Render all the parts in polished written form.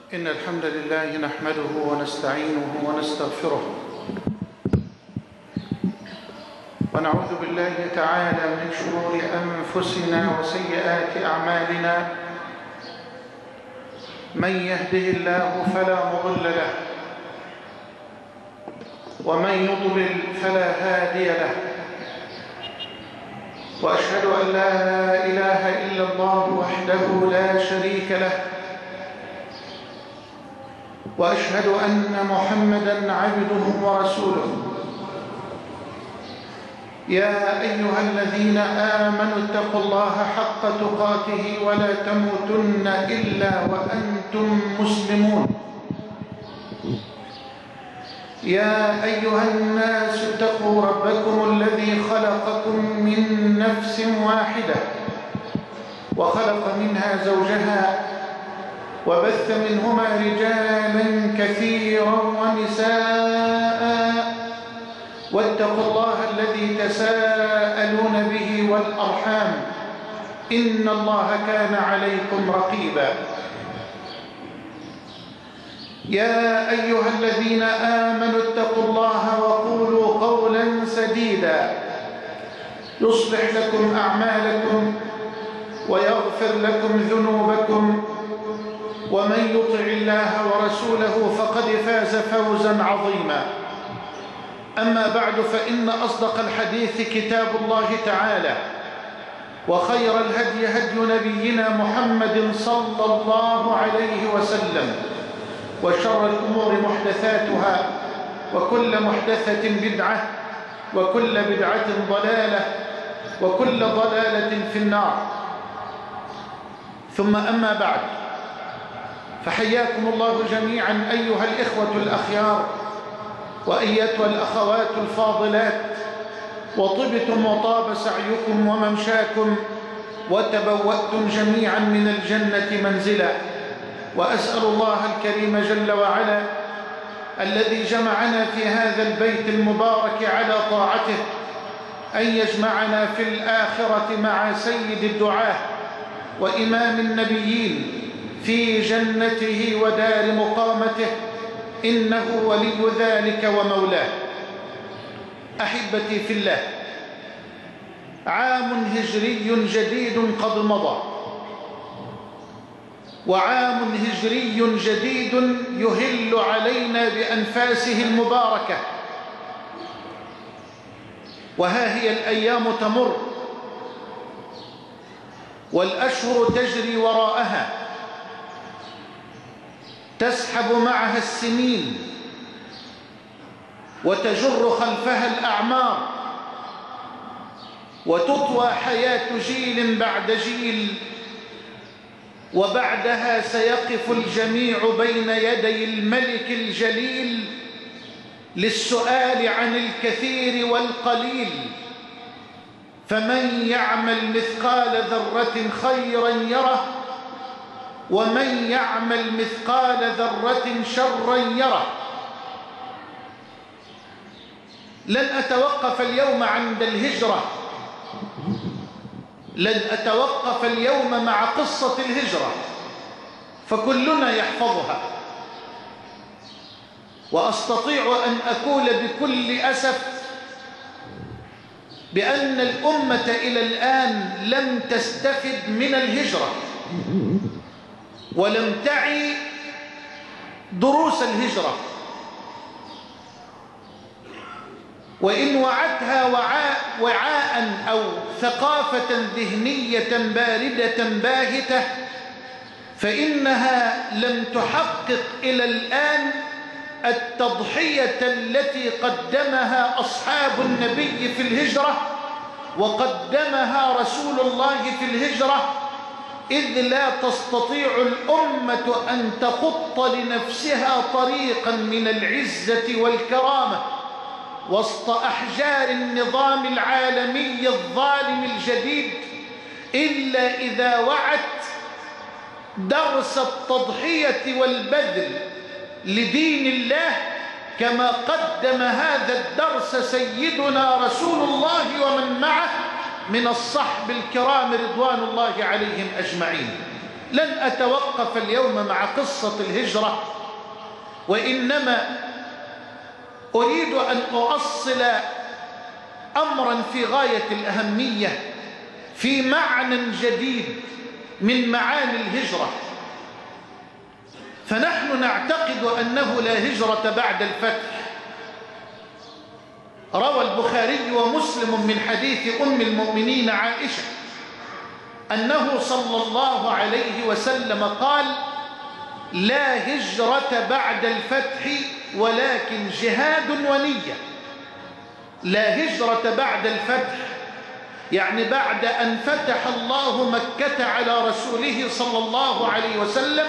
إن الحمد لله نحمده ونستعينه ونستغفره ونعوذ بالله تعالى من شرور أنفسنا وسيئات أعمالنا. من يهده الله فلا مضل له ومن يضلل فلا هادي له، وأشهد أن لا إله إلا الله وحده لا شريك له، وأشهد أن محمدًا عبده ورسوله. يا أيها الذين آمنوا اتقوا الله حق تقاته ولا تموتن إلا وأنتم مسلمون. يا أيها الناس اتقوا ربكم الذي خلقكم من نفس واحدة وخلق منها زوجها وبث منهما رجالا كثيرا ونساء، واتقوا الله الذي تساءلون به والأرحام إن الله كان عليكم رقيبا. يا أيها الذين آمنوا اتقوا الله وقولوا قولا سديدا يصلح لكم أعمالكم ويغفر لكم ذنوبكم، ومن يطع الله ورسوله فقد فاز فوزا عظيما. أما بعد، فإن أصدق الحديث كتاب الله تعالى، وخير الهدي هدي نبينا محمد صلى الله عليه وسلم، وشر الأمور محدثاتها، وكل محدثة بدعة، وكل بدعة ضلالة، وكل ضلالة في النار. ثم أما بعد، فحياكم الله جميعا أيها الإخوة الأخيار وأيتها الأخوات الفاضلات، وطبتم وطاب سعيكم وممشاكم، وتبوأتم جميعا من الجنة منزلا. وأسأل الله الكريم جل وعلا الذي جمعنا في هذا البيت المبارك على طاعته أن يجمعنا في الآخرة مع سيد الدعاة وإمام النبيين في جنته ودار مقامته، إنه ولي ذلك ومولاه. أحبتي في الله، عام هجري جديد قد مضى، وعام هجري جديد يهل علينا بأنفاسه المباركة. وها هي الأيام تمر والأشهر تجري وراءها، تسحب معها السنين وتجر خلفها الأعمار، وتطوى حياة جيل بعد جيل، وبعدها سيقف الجميع بين يدي الملك الجليل للسؤال عن الكثير والقليل. فمن يعمل مثقال ذرة خيرا يره، ومن يعمل مثقال ذرة شرا يره. لن أتوقف اليوم عند الهجرة، لن أتوقف اليوم مع قصة الهجرة، فكلنا يحفظها. وأستطيع أن أقول بكل أسف بأن الأمة إلى الآن لم تستفد من الهجرة، ولم تعي دروس الهجرة، وإن وعتها وعاء أو ثقافة ذهنية باردة باهتة، فإنها لم تحقق إلى الآن التضحية التي قدمها أصحاب النبي في الهجرة وقدمها رسول الله في الهجرة، إذ لا تستطيع الأمة أن تخط لنفسها طريقا من العزة والكرامة وسط أحجار النظام العالمي الظالم الجديد، إلا إذا وعت درس التضحية والبذل لدين الله، كما قدم هذا الدرس سيدنا رسول الله ومن معه من الصحب الكرام رضوان الله عليهم أجمعين. لن أتوقف اليوم مع قصة الهجرة، وإنما أريد أن أؤصل أمرا في غاية الأهمية في معنى جديد من معاني الهجرة. فنحن نعتقد أنه لا هجرة بعد الفتح. روى البخاري ومسلم من حديث أم المؤمنين عائشة أنه صلى الله عليه وسلم قال: لا هجرة بعد الفتح ولكن جهاد ونية. لا هجرة بعد الفتح يعني بعد أن فتح الله مكة على رسوله صلى الله عليه وسلم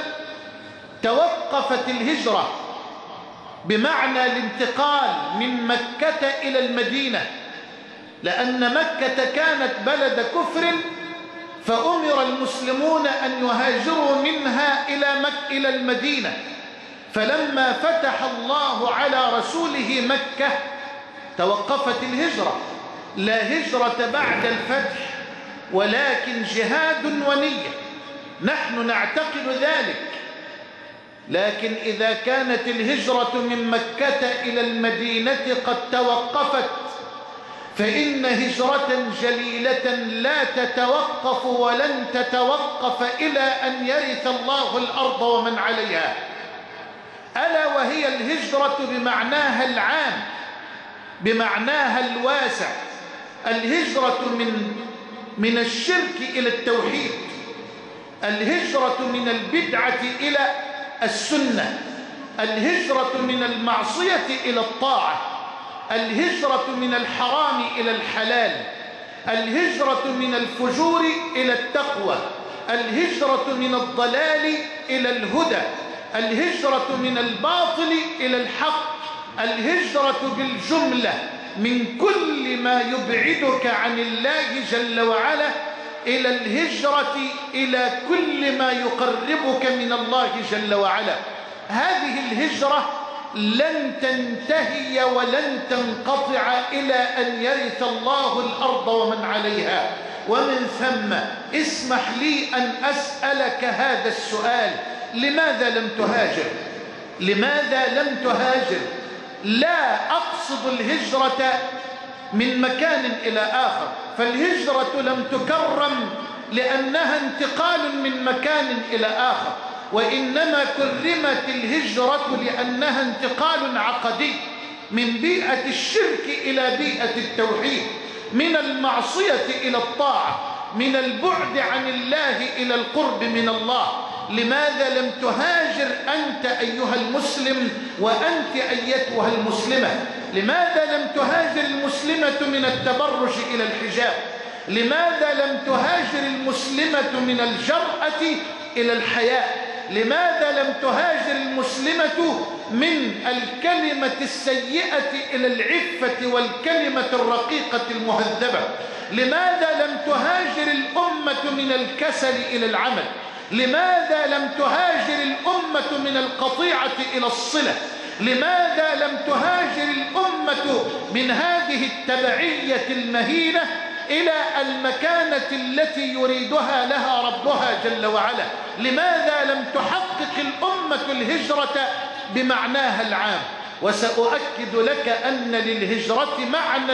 توقفت الهجرة، بمعنى الانتقال من مكة إلى المدينة، لأن مكة كانت بلد كفر، فأمر المسلمون أن يهاجروا منها إلى المدينة. فلما فتح الله على رسوله مكة توقفت الهجرة. لا هجرة بعد الفتح ولكن جهاد ونية. نحن نعتقد ذلك. لكن إذا كانت الهجرة من مكة إلى المدينة قد توقفت، فإن هجرة جليلة لا تتوقف ولن تتوقف إلى أن يرث الله الأرض ومن عليها، ألا وهي الهجرة بمعناها العام، بمعناها الواسع. الهجرة من الشرك إلى التوحيد، الهجرة من البدعة إلى السنة، الهجرة من المعصية إلى الطاعة، الهجرة من الحرام إلى الحلال، الهجرة من الفجور إلى التقوى، الهجرة من الضلال إلى الهدى، الهجرة من الباطل إلى الحق، الهجرة بالجملة من كل ما يبعدك عن الله جل وعلا إلى الهجرة إلى كل ما يقربك من الله جل وعلا. هذه الهجرة لن تنتهي ولن تنقطع إلى أن يرث الله الأرض ومن عليها. ومن ثم اسمح لي أن أسألك هذا السؤال: لماذا لم تهاجر؟ لماذا لم تهاجر؟ لا أقصد الهجرة من مكان إلى آخر، فالهجرة لم تكرم لأنها انتقال من مكان إلى آخر، وإنما كرمت الهجرة لأنها انتقال عقدي من بيئة الشرك إلى بيئة التوحيد، من المعصية إلى الطاعة، من البعد عن الله إلى القرب من الله. لماذا لم تهاجر أنت أيها المسلم وأنت أيتها المسلمة؟ لماذا لم تهاجر المسلمة من التبرج إلى الحجاب؟ لماذا لم تهاجر المسلمة من الجرأة إلى الحياء؟ لماذا لم تهاجر المسلمة من الكلمة السيئة إلى العفة والكلمة الرقيقة المهذبة؟ لماذا لم تهاجر الأمة من الكسل إلى العمل؟ لماذا لم تهاجر الأمة من القطيعة إلى الصلة؟ لماذا لم تهاجر الأمة من هذه التبعية المهينة إلى المكانة التي يريدها لها ربها جل وعلا؟ لماذا لم تحقق الأمة الهجرة بمعناها العام؟ وسأؤكد لك أن للهجرة معنى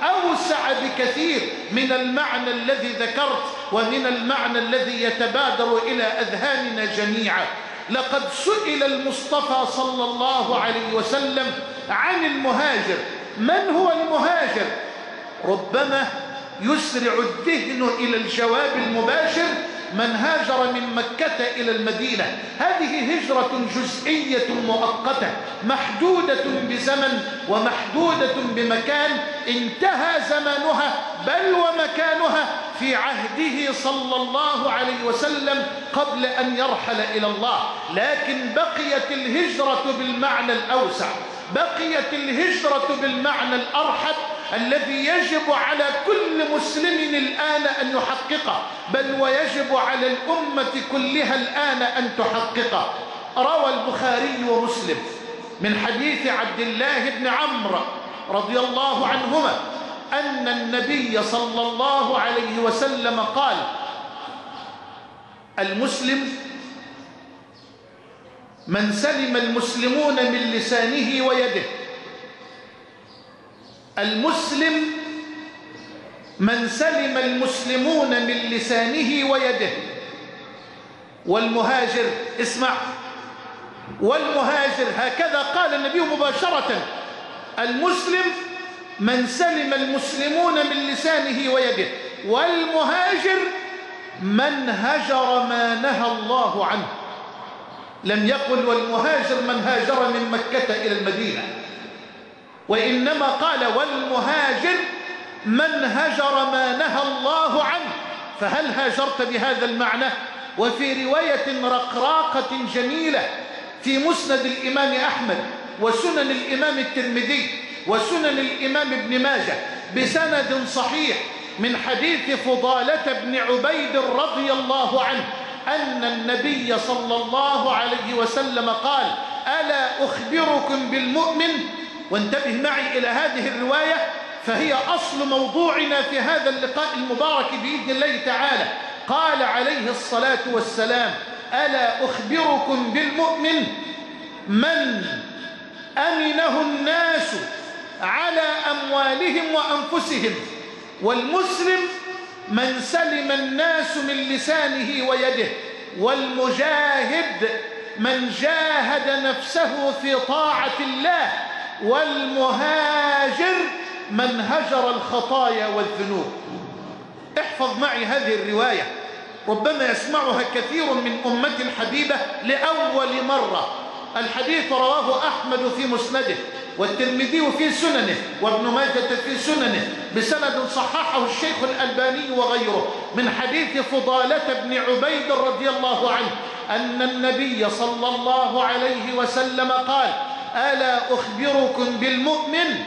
أوسع بكثير من المعنى الذي ذكرت ومن المعنى الذي يتبادر إلى أذهاننا جميعا. لقد سئل المصطفى صلى الله عليه وسلم عن المهاجر. من هو المهاجر؟ ربما يسرع الذهن إلى الجواب المباشر: من هاجر من مكة إلى المدينة. هذه هجرة جزئية مؤقتة محدودة بزمن ومحدودة بمكان، انتهى زمانها بل ومكانها في عهده صلى الله عليه وسلم قبل أن يرحل إلى الله. لكن بقيت الهجرة بالمعنى الأوسع، بقيت الهجرة بالمعنى الأرحب الذي يجب على كل مسلم الآن أن يحققه، بل ويجب على الأمة كلها الآن أن تحققه. روى البخاري ومسلم من حديث عبد الله بن عمرو رضي الله عنهما أن النبي صلى الله عليه وسلم قال: المسلم من سلم المسلمون من لسانه ويده. المسلم من سلم المسلمون من لسانه ويده. والمهاجر، اسمع، والمهاجر هكذا قال النبي مباشرة: المسلم من سلم المسلمون من لسانه ويده، والمهاجر من هجر ما نهى الله عنه. لم يقل والمهاجر من هاجر من مكة إلى المدينة، وإنما قال والمهاجر من هجر ما نهى الله عنه. فهل هاجرت بهذا المعنى؟ وفي رواية رقراقة جميلة في مسند الإمام أحمد وسنن الإمام الترمذي وسنن الإمام ابن ماجه بسند صحيح من حديث فضالة بن عبيد رضي الله عنه أن النبي صلى الله عليه وسلم قال: ألا أخبركم بالمؤمن؟ وانتبه معي إلى هذه الرواية فهي أصل موضوعنا في هذا اللقاء المبارك بإذن الله تعالى. قال عليه الصلاة والسلام: ألا أخبركم بالمؤمن من أمنه الناس على أموالهم وأنفسهم، والمسلم من سلم الناس من لسانه ويده، والمجاهد من جاهد نفسه في طاعة الله، والمهاجر من هجر الخطايا والذنوب. احفظ معي هذه الرواية، ربما يسمعها كثير من أمتي الحبيبة لأول مرة. الحديث رواه أحمد في مسنده، والترمذي في سننه، وابن ماجه في سننه بسند صححه الشيخ الألباني وغيره من حديث فضالة بن عبيد رضي الله عنه أن النبي صلى الله عليه وسلم قال: ألا أخبركم بالمؤمن؟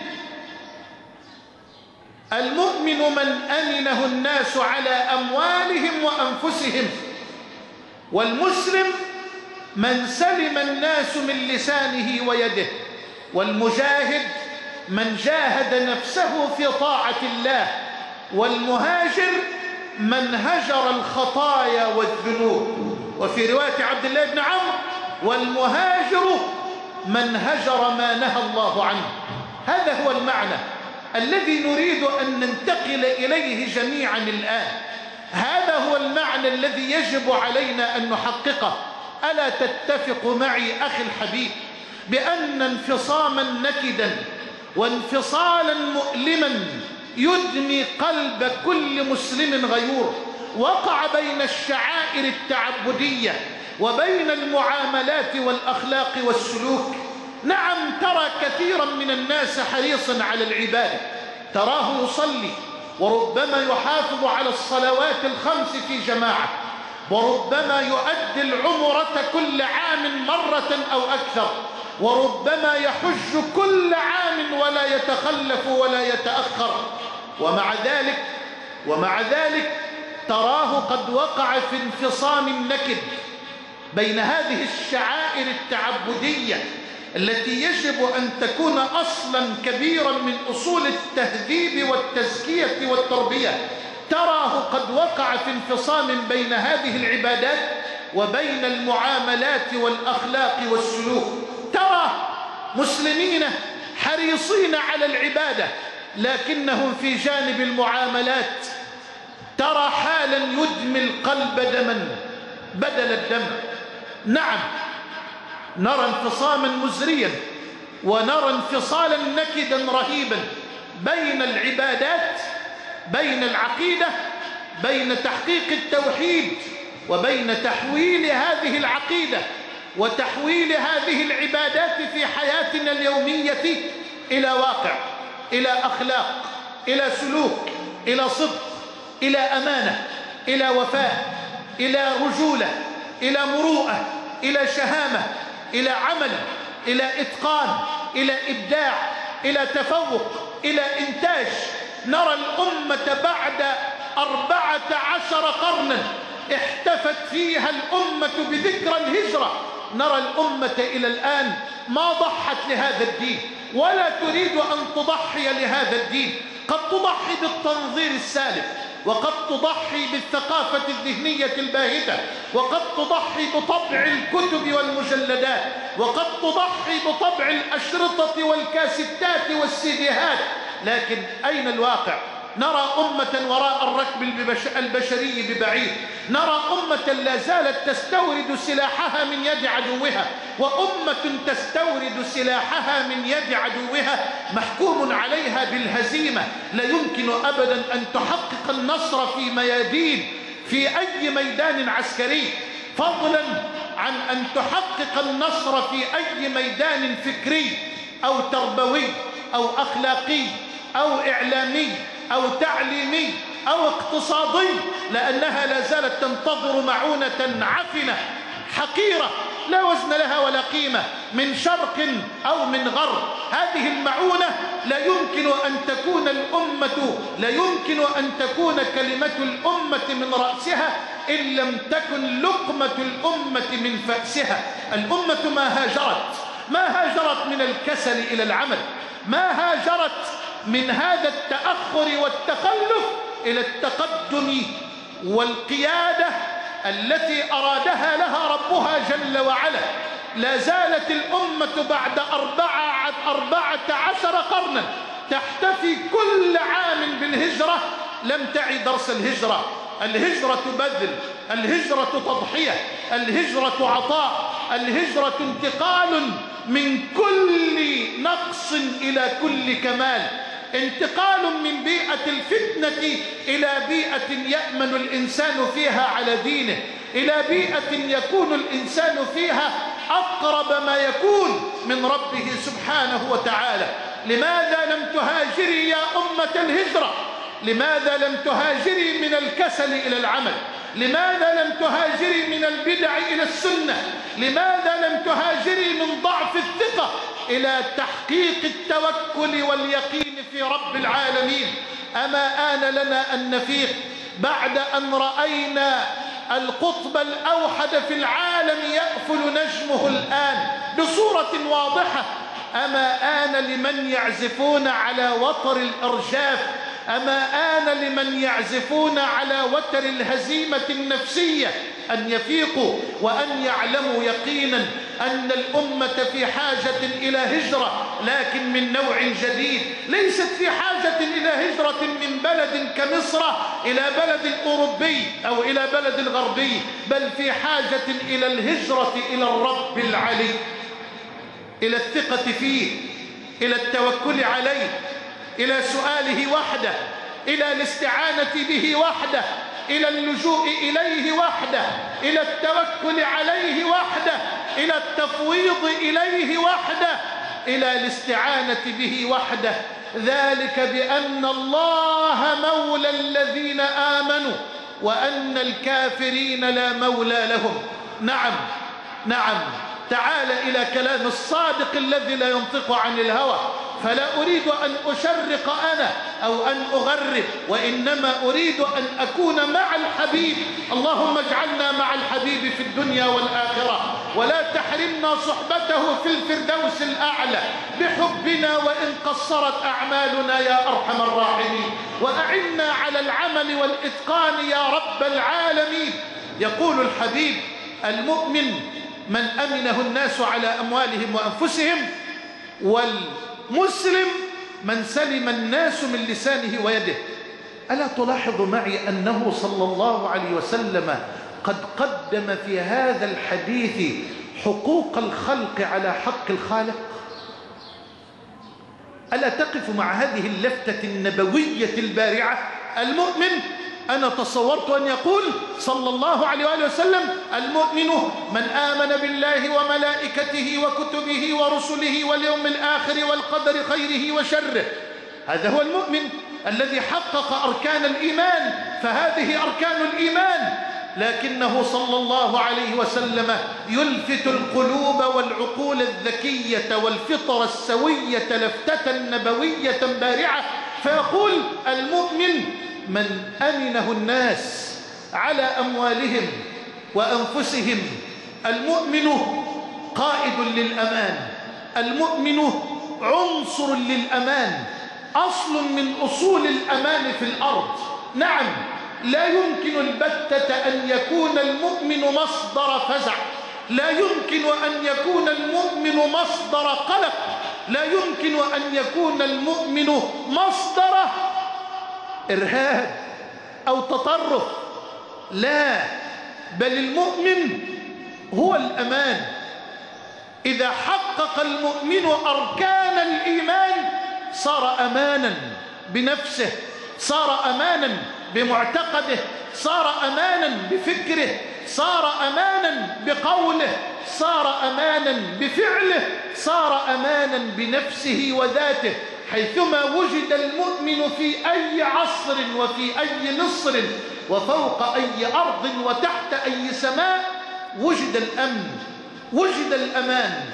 المؤمن من أمنه الناس على أموالهم وأنفسهم، والمسلم من سلم الناس من لسانه ويده، والمجاهد من جاهد نفسه في طاعة الله، والمهاجر من هجر الخطايا والذنوب. وفي رواية عبد الله بن عمرو: والمهاجر من هجر ما نهى الله عنه. هذا هو المعنى الذي نريد أن ننتقل إليه جميعا الآن. هذا هو المعنى الذي يجب علينا أن نحققه. ألا تتفق معي أخي الحبيب بأن انفصاما نكدا وانفصالا مؤلما يدمي قلب كل مسلم غيور وقع بين الشعائر التعبدية وبين المعاملات والأخلاق والسلوك؟ نعم، ترى كثيرا من الناس حريصا على العبادة، تراه يصلي وربما يحافظ على الصلوات الخمس في جماعة، وربما يؤدي العمرة كل عام مرة أو أكثر، وربما يحج كل عام ولا يتخلف ولا يتأخر. ومع ذلك تراه قد وقع في انفصام نكد بين هذه الشعائر التعبدية التي يجب أن تكون أصلا كبيرا من أصول التهذيب والتزكية والتربية. تراه قد وقع في انفصام بين هذه العبادات وبين المعاملات والأخلاق والسلوك. ترى مسلمين حريصين على العبادة لكنهم في جانب المعاملات ترى حالا يدمي القلب دما بدل الدم. نعم، نرى انفصاما مزريا ونرى انفصالا نكدا رهيبا بين العبادات، بين العقيدة، بين تحقيق التوحيد وبين تحويل هذه العقيدة وتحويل هذه العبادات في حياتنا اليومية إلى واقع، إلى أخلاق، إلى سلوك، إلى صدق، إلى أمانة، إلى وفاء، إلى رجولة، إلى مروءة، إلى شهامة، إلى عمل، إلى إتقان، إلى إبداع، إلى تفوق، إلى إنتاج. نرى الأمة بعد 14 قرنا احتفت فيها الأمة بذكرى الهجرة، نرى الأمة إلى الآن ما ضحت لهذا الدين ولا تريد أن تضحي لهذا الدين. قد تضحي بالتنظير السالف، وقد تضحي بالثقافة الذهنية الباهتة، وقد تضحي بطبع الكتب والمجلدات، وقد تضحي بطبع الأشرطة والكاسيتات والسيديهات، لكن أين الواقع؟ نرى أمة وراء الركب البشري ببعيد، نرى أمة لا زالت تستورد سلاحها من يد عدوها، وأمة تستورد سلاحها من يد عدوها محكوم عليها بالهزيمة. لا يمكن أبدا أن تحقق النصر في ميادين، في أي ميدان عسكري، فضلا عن أن تحقق النصر في أي ميدان فكري أو تربوي أو أخلاقي أو إعلامي أو تعليمي أو اقتصادي، لأنها لا زالت تنتظر معونة عفنة حقيرة لا وزن لها ولا قيمة من شرق أو من غرب. هذه المعونة لا يمكن أن تكون الأمة، لا يمكن أن تكون كلمة الأمة من رأسها إن لم تكن لقمة الأمة من فأسها. الأمة ما هاجرت من الكسل إلى العمل، ما هاجرت من هذا التأخر والتخلف إلى التقدم والقيادة التي أرادها لها ربها جل وعلا. لا زالت الأمة بعد 14 قرنا تحتفي كل عام بالهجرة، لم تعي درس الهجرة. الهجرة بذل، الهجرة تضحية، الهجرة عطاء، الهجرة انتقال من كل نقص إلى كل كمال، انتقال من بيئة الفتنة إلى بيئة يأمن الإنسان فيها على دينه، إلى بيئة يكون الإنسان فيها أقرب ما يكون من ربه سبحانه وتعالى. لماذا لم تهاجري يا أمة الهجرة؟ لماذا لم تهاجري من الكسل إلى العمل؟ لماذا لم تهاجري من البدع إلى السنة؟ لماذا لم تهاجري من ضعف الثقة إلى تحقيق التوكل واليقين في رب العالمين؟ أما آن لنا أن نفيق بعد أن رأينا القطب الأوحد في العالم يأفل نجمه الآن بصورة واضحة؟ أما آن لمن يعزفون على وتر الإرجاف، أما آن لمن يعزفون على وتر الهزيمة النفسية أن يفيقوا وأن يعلموا يقينا أن الأمة في حاجة إلى هجرة، لكن من نوع جديد. ليست في حاجة إلى هجرة من بلد كمصر إلى بلد أوروبي أو إلى بلد غربي، بل في حاجة إلى الهجرة إلى الرب العلي، إلى الثقة فيه، إلى التوكل عليه، إلى سؤاله وحده، إلى الاستعانة به وحده، إلى اللجوء إليه وحده، إلى التوكل عليه وحده، إلى التفويض إليه وحده، إلى الاستعانة به وحده. ذلك بأن الله مولى الذين آمنوا وأن الكافرين لا مولى لهم. نعم، تعال إلى كلام الصادق الذي لا ينطق عن الهوى. فلا أريد أن أشرق أنا أو أن أغرب، وإنما أريد أن أكون مع الحبيب. اللهم اجعلنا مع الحبيب في الدنيا والآخرة، ولا تحرمنا صحبته في الفردوس الأعلى بحبنا وإن قصرت أعمالنا يا أرحم الراحمين، وأعنا على العمل والإتقان يا رب العالمين. يقول الحبيب: المؤمن من أمنه الناس على أموالهم وأنفسهم، والمسلم من سلم الناس من لسانه ويده. ألا تلاحظ معي أنه صلى الله عليه وسلم قد قدم في هذا الحديث حقوق الخلق على حق الخالق؟ ألا تقف مع هذه اللفتة النبوية البارعة؟ المؤمن، أنا تصورت أن يقول صلى الله عليه وآله وسلم: المؤمن من آمن بالله وملائكته وكتبه ورسله واليوم الآخر والقدر خيره وشره. هذا هو المؤمن الذي حقق أركان الإيمان، فهذه أركان الإيمان. لكنه صلى الله عليه وسلم يلفت القلوب والعقول الذكية والفطر السوية لفتة نبوية بارعة، فيقول: المؤمن من أمنه الناس على أموالهم وأنفسهم. المؤمن قائد للأمان، المؤمن عنصر للأمان، أصل من أصول الأمان في الأرض. نعم، لا يمكن البتة أن يكون المؤمن مصدر فزع، لا يمكن أن يكون المؤمن مصدر قلق، لا يمكن أن يكون المؤمن مصدر إرهاب أو تطرف، لا، بل المؤمن هو الأمان. إذا حقق المؤمن أركان الإيمان صار أمانا بنفسه، صار أمانا بمعتقده، صار أمانا بفكره، صار أمانا بقوله، صار أمانا بفعله، صار أمانا بنفسه وذاته. حيثما وجد المؤمن في أي عصر وفي أي نصر وفوق أي أرض وتحت أي سماء وجد الأمن، وجد الأمان.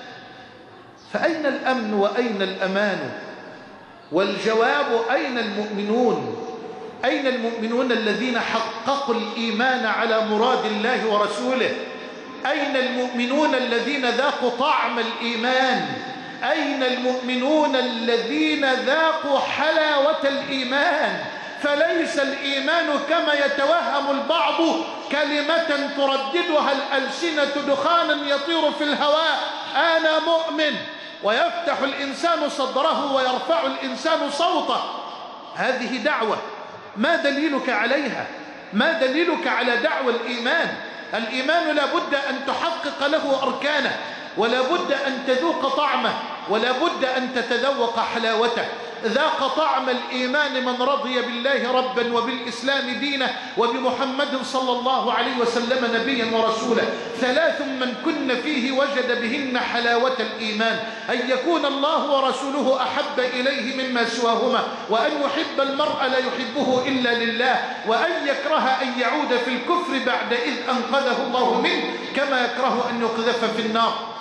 فأين الأمن وأين الأمان؟ والجواب أين المؤمنون؟ أين المؤمنون الذين حققوا الإيمان على مراد الله ورسوله؟ أين المؤمنون الذين ذاقوا طعم الإيمان؟ أين المؤمنون الذين ذاقوا حلاوة الإيمان؟ فليس الإيمان كما يتوهم البعض كلمة ترددها الألسنة دخانا يطير في الهواء، أنا مؤمن، ويفتح الإنسان صدره ويرفع الإنسان صوته. هذه دعوة، ما دليلك عليها؟ ما دليلك على دعوة الإيمان؟ الإيمان لا بد أن تحقق له أركانه، ولا بد أن تذوق طعمه، ولا بد أن تتذوق حلاوته. ذاق طعم الإيمان من رضي بالله ربا وبالإسلام دينا وبمحمد صلى الله عليه وسلم نبيا ورسولا. ثلاث من كن فيه وجد بهن حلاوة الإيمان: أن يكون الله ورسوله أحب إليه مما سواهما، وأن يحب المرء لا يحبه إلا لله، وأن يكره أن يعود في الكفر بعد إذ أنقذه الله منه، كما يكره أن يقذف في النار.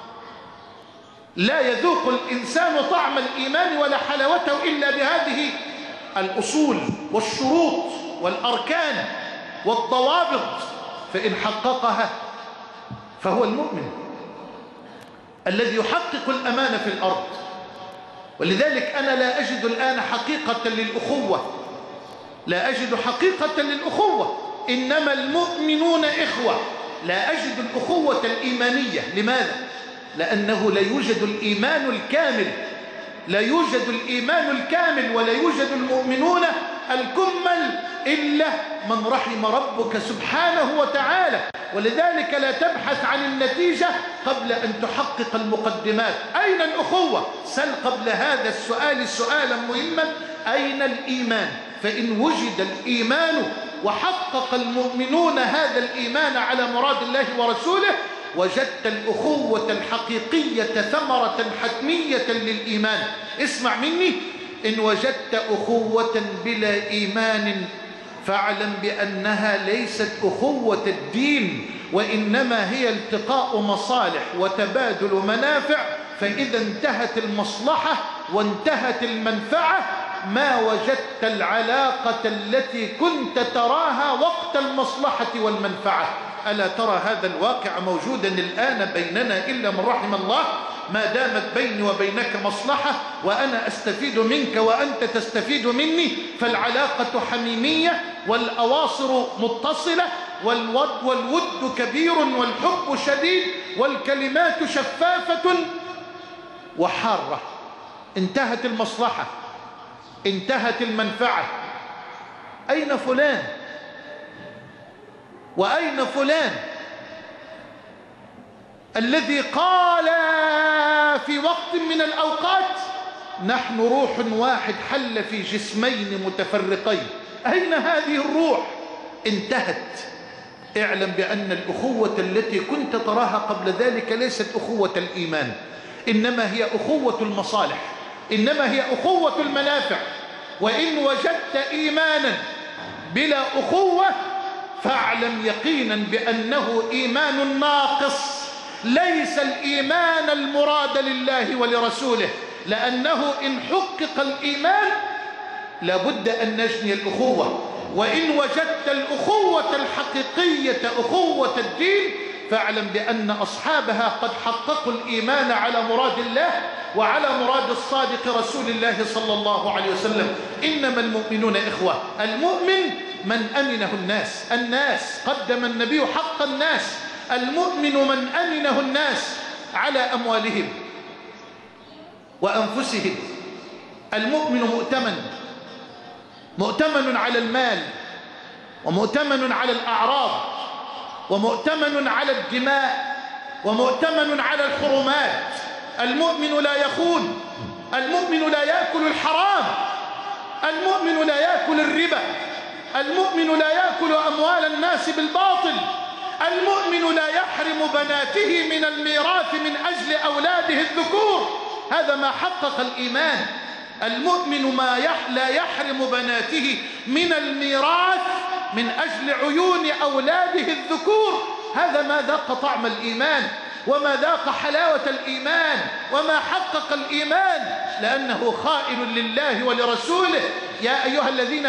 لا يذوق الإنسان طعم الإيمان ولا حلاوته إلا بهذه الأصول والشروط والأركان والضوابط، فإن حققها فهو المؤمن الذي يحقق الأمان في الأرض. ولذلك أنا لا أجد الآن حقيقة للأخوة، لا أجد حقيقة للأخوة، إنما المؤمنون إخوة. لا أجد الأخوة الإيمانية. لماذا؟ لأنه لا يوجد الإيمان الكامل، لا يوجد الإيمان الكامل ولا يوجد المؤمنون الكمل إلا من رحم ربك سبحانه وتعالى. ولذلك لا تبحث عن النتيجة قبل أن تحقق المقدمات. أين الأخوة؟ سل قبل هذا السؤال سؤالا مهما: أين الإيمان؟ فإن وجد الإيمان وحقق المؤمنون هذا الإيمان على مراد الله ورسوله وجدت الأخوة الحقيقية ثمرة حتمية للإيمان. اسمع مني: إن وجدت أخوة بلا إيمان فاعلم بأنها ليست أخوة الدين، وإنما هي التقاء مصالح وتبادل منافع. فإذا انتهت المصلحة وانتهت المنفعة ما وجدت العلاقة التي كنت تراها وقت المصلحة والمنفعة. ألا ترى هذا الواقع موجودا الآن بيننا إلا من رحم الله؟ ما دامت بيني وبينك مصلحة وأنا أستفيد منك وأنت تستفيد مني فالعلاقة حميمية والأواصر متصلة والود كبير والحب شديد والكلمات شفافة وحارة. انتهت المصلحة، انتهت المنفعة. أين فلان؟ وأين فلان الذي قال في وقت من الأوقات نحن روح واحد حل في جسمين متفرقين؟ أين هذه الروح؟ انتهت. اعلم بأن الأخوة التي كنت تراها قبل ذلك ليست أخوة الإيمان، إنما هي أخوة المصالح، إنما هي أخوة المنافع. وإن وجدت إيمانا بلا أخوة فاعلم يقينا بأنه إيمان ناقص، ليس الإيمان المراد لله ولرسوله. لأنه إن حقق الإيمان لابد أن نجني الأخوة. وإن وجدت الأخوة الحقيقية أخوة الدين فاعلم بأن أصحابها قد حققوا الإيمان على مراد الله وعلى مراد الصادق رسول الله صلى الله عليه وسلم. إنما المؤمنون إخوة. المؤمن من أمنه الناس قدم النبي حق الناس. المؤمن من أمنه الناس على أموالهم وأنفسهم. المؤمن مؤتمن على المال، ومؤتمن على الأعراض، ومؤتمن على الدماء، ومؤتمن على الحرمات. المؤمن لا يخون، المؤمن لا يأكل الحرام، المؤمن لا يأكل الربا، المؤمن لا يأكل أموال الناس بالباطل، المؤمن لا يحرم بناته من الميراث من أجل أولاده الذكور. هذا ما حقق الإيمان. المؤمن لا يحرم بناته من الميراث من أجل عيون أولاده الذكور. هذا ما ذاق طعم الإيمان، وما ذاق حلاوة الإيمان، وما حقق الإيمان، لأنه خائن لله ولرسوله. يا أيها الذين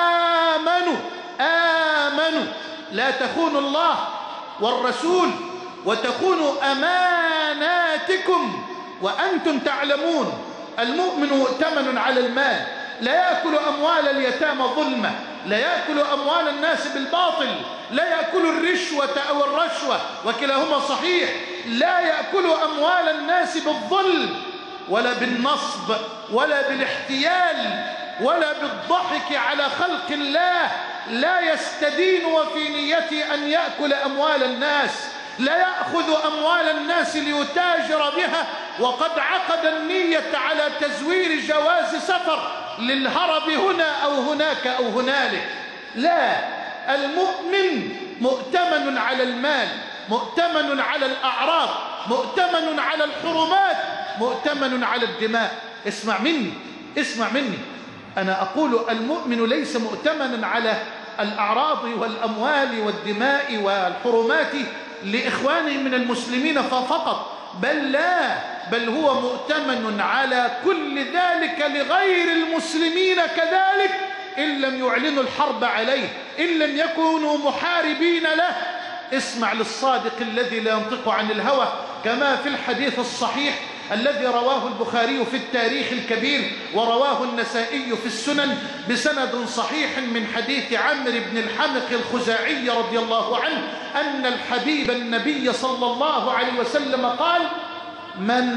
آمنوا لا تخونوا الله والرسول وتخونوا أماناتكم وأنتم تعلمون. المؤمن مؤتمن على المال، لا يأكل أموال اليتامى ظلمة، لا يأكل أموال الناس بالباطل، لا يأكل الرشوة أو الرشوة وكلاهما صحيح، لا يأكل أموال الناس بالظلم ولا بالنصب ولا بالاحتيال ولا بالضحك على خلق الله. لا يستدين وفي نيته أن يأكل أموال الناس، لا يأخذ أموال الناس ليتاجر بها وقد عقد النية على تزوير جواز سفر للهرب هنا أو هناك أو هنالك. لا، المؤمن مؤتمن على المال، مؤتمن على الأعراض، مؤتمن على الحرمات، مؤتمن على الدماء. اسمع مني، أنا أقول المؤمن ليس مؤتمنا على الأعراض والأموال والدماء والحرمات لإخوانه من المسلمين فقط، بل هو مؤتمن على كل ذلك لغير المسلمين كذلك، إن لم يعلنوا الحرب عليه، إن لم يكونوا محاربين له. اسمع للصادق الذي لا ينطق عن الهوى، كما في الحديث الصحيح الذي رواه البخاري في التاريخ الكبير ورواه النسائي في السنن بسند صحيح من حديث عمرو بن الحمق الخزاعي رضي الله عنه أن الحبيب النبي صلى الله عليه وسلم قال: من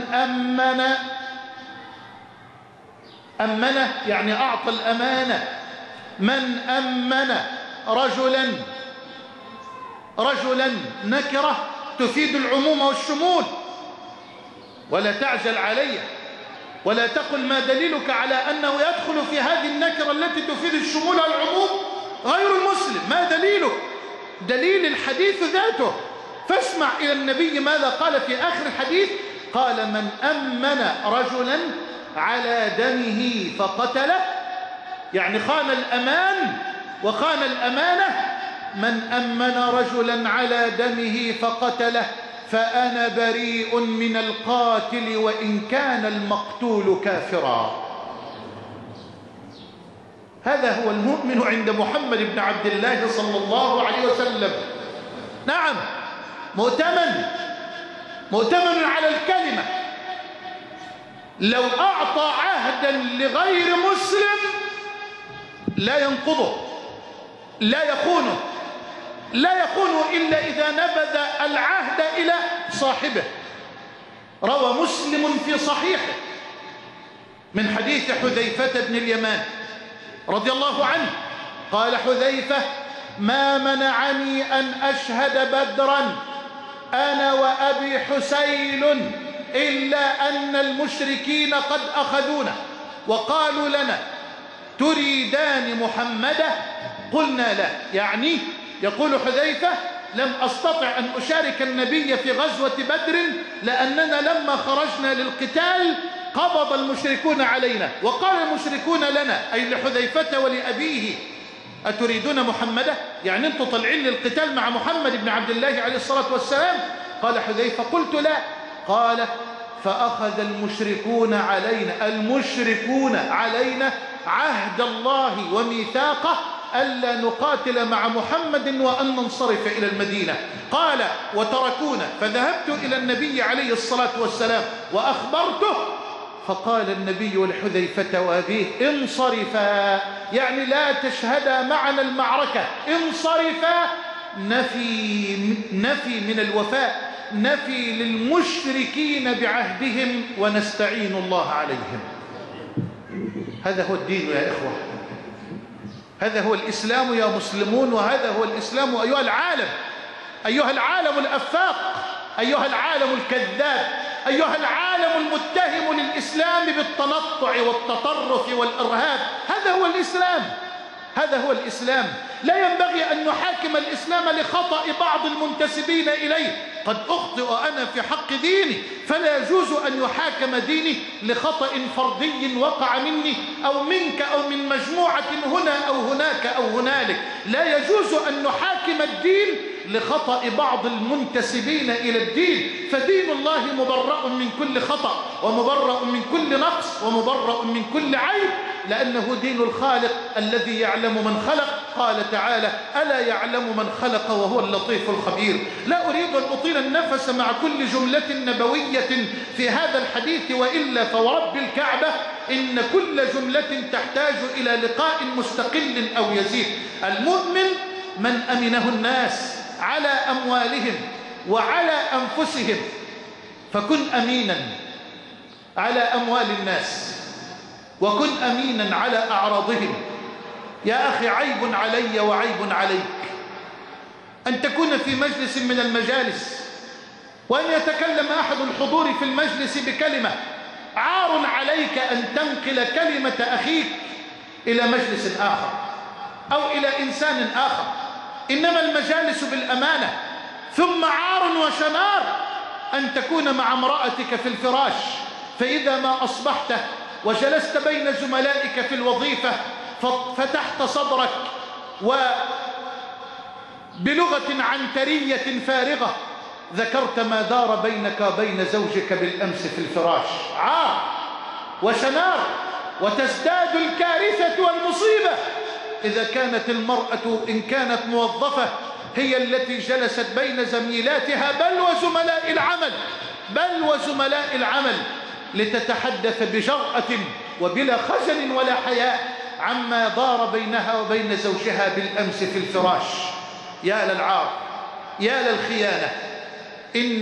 أمن يعني أعطى الأمانة، من أمن رجلا نكرة تفيد العموم والشمول. ولا تعجل علي ولا تقل ما دليلك على أنه يدخل في هذه النكرة التي تفيد الشمول والعموم غير المسلم. ما دليلك؟ دليل الحديث ذاته. فاسمع إلى النبي ماذا قال في آخر الحديث. قال: من أمن رجلا على دمه فقتله، يعني خان الأمان وخان الأمانة. من أمن رجلا على دمه فقتله فأنا بريء من القاتل وإن كان المقتول كافرا. هذا هو المؤمن عند محمد بن عبد الله صلى الله عليه وسلم. نعم، مؤتمن على الكلمة. لو أعطى عهدا لغير مسلم لا ينقضه، لا يخونه إلا إذا نبذ العهد إلى صاحبه. روى مسلم في صحيحه من حديث حذيفة بن اليمان رضي الله عنه قال حذيفة: ما منعني أن أشهد بدرا أنا وأبي حسين إلا أن المشركين قد أخذونا وقالوا لنا: تريدان محمدا؟ قلنا لا. يعني يقول حذيفة: لم أستطع أن أشارك النبي في غزوة بدر لأننا لما خرجنا للقتال قبض المشركون علينا وقال المشركون لنا، أي لحذيفة ولأبيه: أتريدون محمدا؟ يعني أنتم طالعين للقتال مع محمد بن عبد الله عليه الصلاة والسلام. قال حذيفة: قلت لا. قال: فأخذ المشركون علينا عهد الله وميثاقه ألا نقاتل مع محمد وأن ننصرف إلى المدينة. قال: وتركونا، فذهبت إلى النبي عليه الصلاة والسلام وأخبرته فقال النبي لحذيفة وأبيه: انصرفا، يعني لا تشهدا معنا المعركة، انصرفا. نفي من الوفاء، نفي للمشركين بعهدهم، ونستعين الله عليهم. هذا هو الدين يا إخوة، هذا هو الإسلام يا مسلمون، وهذا هو الإسلام أيها العالم، أيها العالم الأفاق، أيها العالم الكذاب، أيها العالم المتهم للإسلام بالتنطع والتطرف والإرهاب. هذا هو الإسلام، هذا هو الإسلام. لا ينبغي أن نحاكم الإسلام لخطأ بعض المنتسبين إليه. قد أخطئ أنا في حق ديني، فلا يجوز أن يحاكم ديني لخطأ فردي وقع مني أو منك أو من مجموعة هنا أو هناك أو هنالك. لا يجوز أن نحاكم الدين لخطأ بعض المنتسبين إلى الدين. فدين الله مبرأ من كل خطأ، ومبرأ من كل نقص، ومبرأ من كل عيب، لأنه دين الخالق الذي يعلم من خلق. قال تعالى: ألا يعلم من خلق وهو اللطيف الخبير. لا أريد أن أطيل النفس مع كل جملة نبوية في هذا الحديث، وإلا فورب الكعبة إن كل جملة تحتاج إلى لقاء مستقل أو يزيد. المؤمن من أمنه الناس على أموالهم وعلى أنفسهم، فكن أمينا على أموال الناس، وكن أمينا على أعراضهم. يا أخي، عيب علي وعيب عليك أن تكون في مجلس من المجالس وأن يتكلم أحد الحضور في المجلس بكلمة. عار عليك أن تنقل كلمة أخيك إلى مجلس آخر أو إلى إنسان آخر. إنما المجالس بالأمانة. ثم عار وشنار أن تكون مع امرأتك في الفراش، فإذا ما أصبحت وجلست بين زملائك في الوظيفة فتحت صدرك وبلغة عنترية فارغة ذكرت ما دار بينك وبين زوجك بالأمس في الفراش. عار وشنار. وتزداد الكارثة والمصيبة إذا كانت المرأة إن كانت موظفة هي التي جلست بين زميلاتها بل وزملاء العمل لتتحدث بجرأة وبلا خجل ولا حياء عما دار بينها وبين زوجها بالأمس في الفراش. يا للعار، يا للخيانة. إن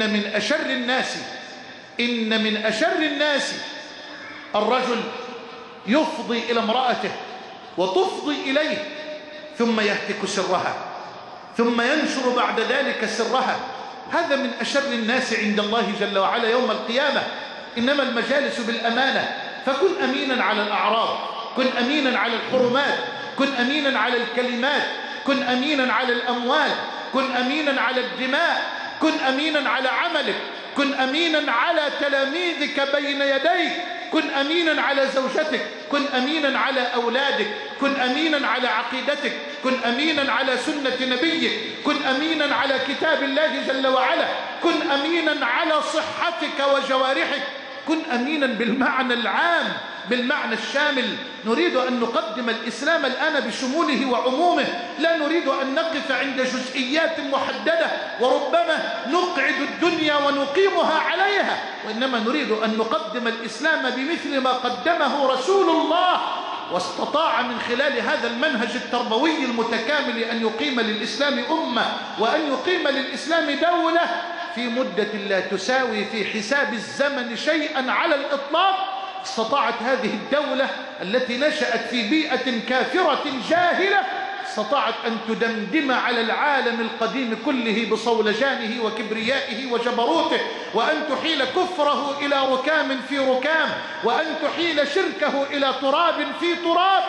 من أشر الناس الرجل يفضي إلى امرأته وتفضي إليه، ثم يهتك سرها، ثم ينشر بعد ذلك سرها. هذا من أشر الناس عند الله جل وعلا يوم القيامة. إنما المجالس بالأمانة. فكن أمينا على الأعراض، كن أمينا على الحرمات، كن أمينا على الكلمات، كن أمينا على الأموال، كن أمينا على الدماء، كن أمينا على عملك، كن أمينا على تلاميذك بين يديك، كن أمينا على زوجتك، كن أمينا على أولادك، كن أمينا على عقيدتك، كن أمينا على سنة نبيك، كن أمينا على كتاب الله جل وعلا، كن أمينا على صحتك وجوارحك، كن أمينا بالمعنى العام، بالمعنى الشامل. نريد أن نقدم الإسلام الآن بشموله وعمومه، لا نريد أن نقف عند جزئيات محددة وربما نقعد الدنيا ونقيمها عليها، وإنما نريد أن نقدم الإسلام بمثل ما قدمه رسول الله، واستطاع من خلال هذا المنهج التربوي المتكامل أن يقيم للإسلام أمة، وأن يقيم للإسلام دولة في مدة لا تساوي في حساب الزمن شيئا على الإطلاق. استطاعت هذه الدولة التي نشأت في بيئة كافرة جاهلة، استطاعت أن تدمدم على العالم القديم كله بصولجانه وكبريائه وجبروته، وأن تحيل كفره إلى ركام في ركام، وأن تحيل شركه إلى تراب في تراب.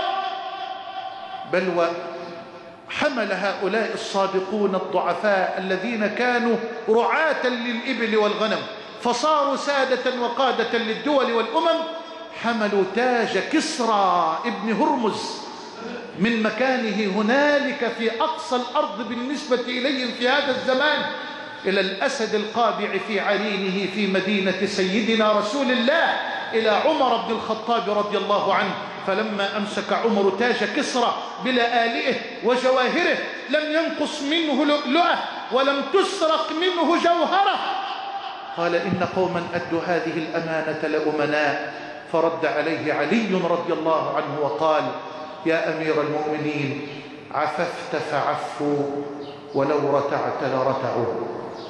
بل وحمل هؤلاء الصادقون الضعفاء الذين كانوا رعاة للإبل والغنم فصاروا سادة وقادة للدول والأمم، حملوا تاج كسرى ابن هرمز من مكانه هنالك في أقصى الأرض بالنسبة إليهم في هذا الزمان إلى الأسد القابع في عرينه في مدينة سيدنا رسول الله، إلى عمر بن الخطاب رضي الله عنه. فلما أمسك عمر تاج كسرى بلآلئه وجواهره لم ينقص منه لؤلؤة ولم تسرق منه جوهرة، قال: إن قوما أدوا هذه الأمانة لأمناء، فرد عليه علي رضي الله عنه وقال: يا أمير المؤمنين، عففت فعفوا ولو رتعت لرتعوا.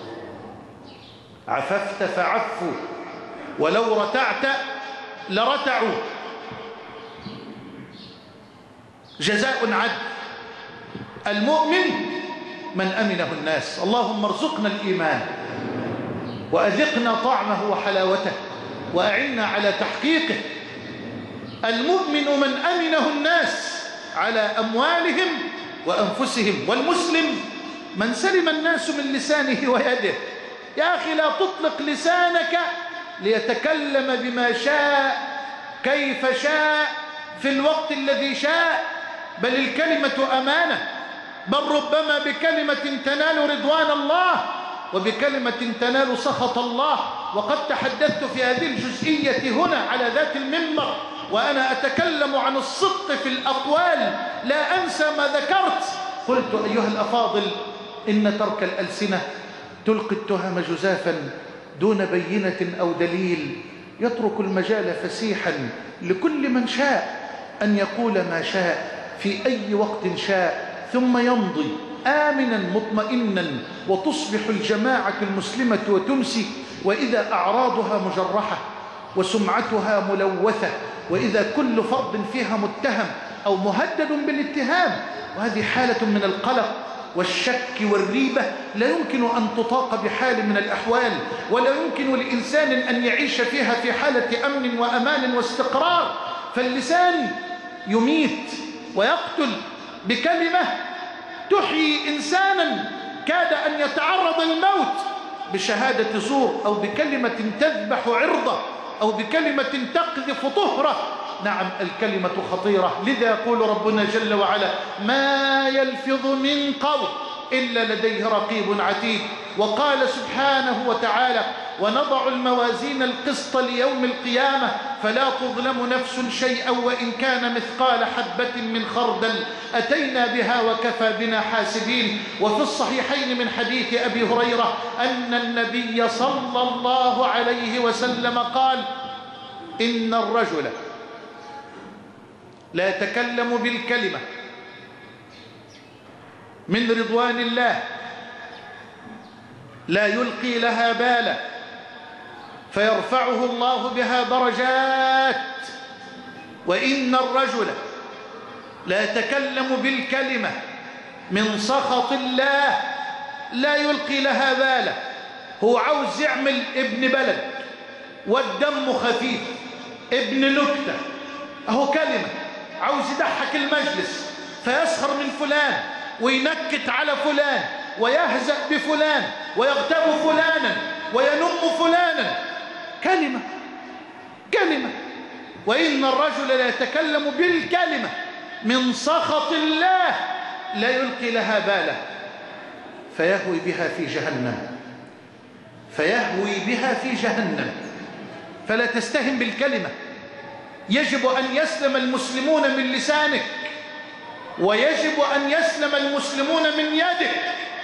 عففت فعفوا ولو رتعت لرتعوا. جزاء عدل. المؤمن من أمنه الناس. اللهم ارزقنا الإيمان وأذقنا طعمه وحلاوته وأعنا على تحقيقه. المؤمن من أمنه الناس على أموالهم وأنفسهم. والمسلم من سلم الناس من لسانه ويده. يا أخي لا تطلق لسانك ليتكلم بما شاء كيف شاء في الوقت الذي شاء، بل الكلمة أمانة، بل ربما بكلمة تنال رضوان الله وبكلمة تنال سخط الله. وقد تحدثت في هذه الجزئية هنا على ذات المنبر وأنا أتكلم عن الصدق في الأقوال، لا أنسى ما ذكرت. قلت: أيها الأفاضل، إن ترك الألسنة تلقي التهم جزافا دون بينة أو دليل، يترك المجال فسيحا لكل من شاء أن يقول ما شاء في أي وقت شاء، ثم يمضي آمنا مطمئنا، وتصبح الجماعة المسلمة وتمسي وإذا أعراضها مجرحة وسمعتها ملوثة، وإذا كل فرد فيها متهم أو مهدد بالاتهام. وهذه حالة من القلق والشك والريبة لا يمكن أن تطاق بحال من الأحوال، ولا يمكن لإنسان أن يعيش فيها في حالة أمن وأمان واستقرار. فاللسان يميت ويقتل بكلمة تحيي إنسانا كاد أن يتعرض للموت، بشهادة زور أو بكلمة تذبح عرضه أو بكلمة تقذف طهره. نعم، الكلمة خطيرة. لذا يقول ربنا جل وعلا: ما يلفظ من قول إلا لديه رقيب عتيد. وقال سبحانه وتعالى: ونضع الموازين القسط ليوم القيامة فلا تظلم نفس شيئا وإن كان مثقال حبة من خردل أتينا بها وكفى بنا حاسبين. وفي الصحيحين من حديث أبي هريرة أن النبي صلى الله عليه وسلم قال: إن الرجل لا يتكلم بالكلمة من رضوان الله لا يلقي لها بالا فيرفعه الله بها درجات، وإن الرجل لا يتكلم بالكلمة من سخط الله لا يلقي لها بالا. هو عاوز يعمل ابن بلد والدم خفيف، ابن نكتة، اهو كلمة، عاوز يضحك المجلس فيسخر من فلان وينكت على فلان ويهزأ بفلان ويغتاب فلانا وينم فلانا. كلمة كلمة. وإن الرجل لا يتكلم بالكلمة من سخط الله لا يلقي لها بالا فيهوي بها في جهنم، فيهوي بها في جهنم. فلا تستهن بالكلمة. يجب أن يسلم المسلمون من لسانك، ويجب أن يسلم المسلمون من يدك.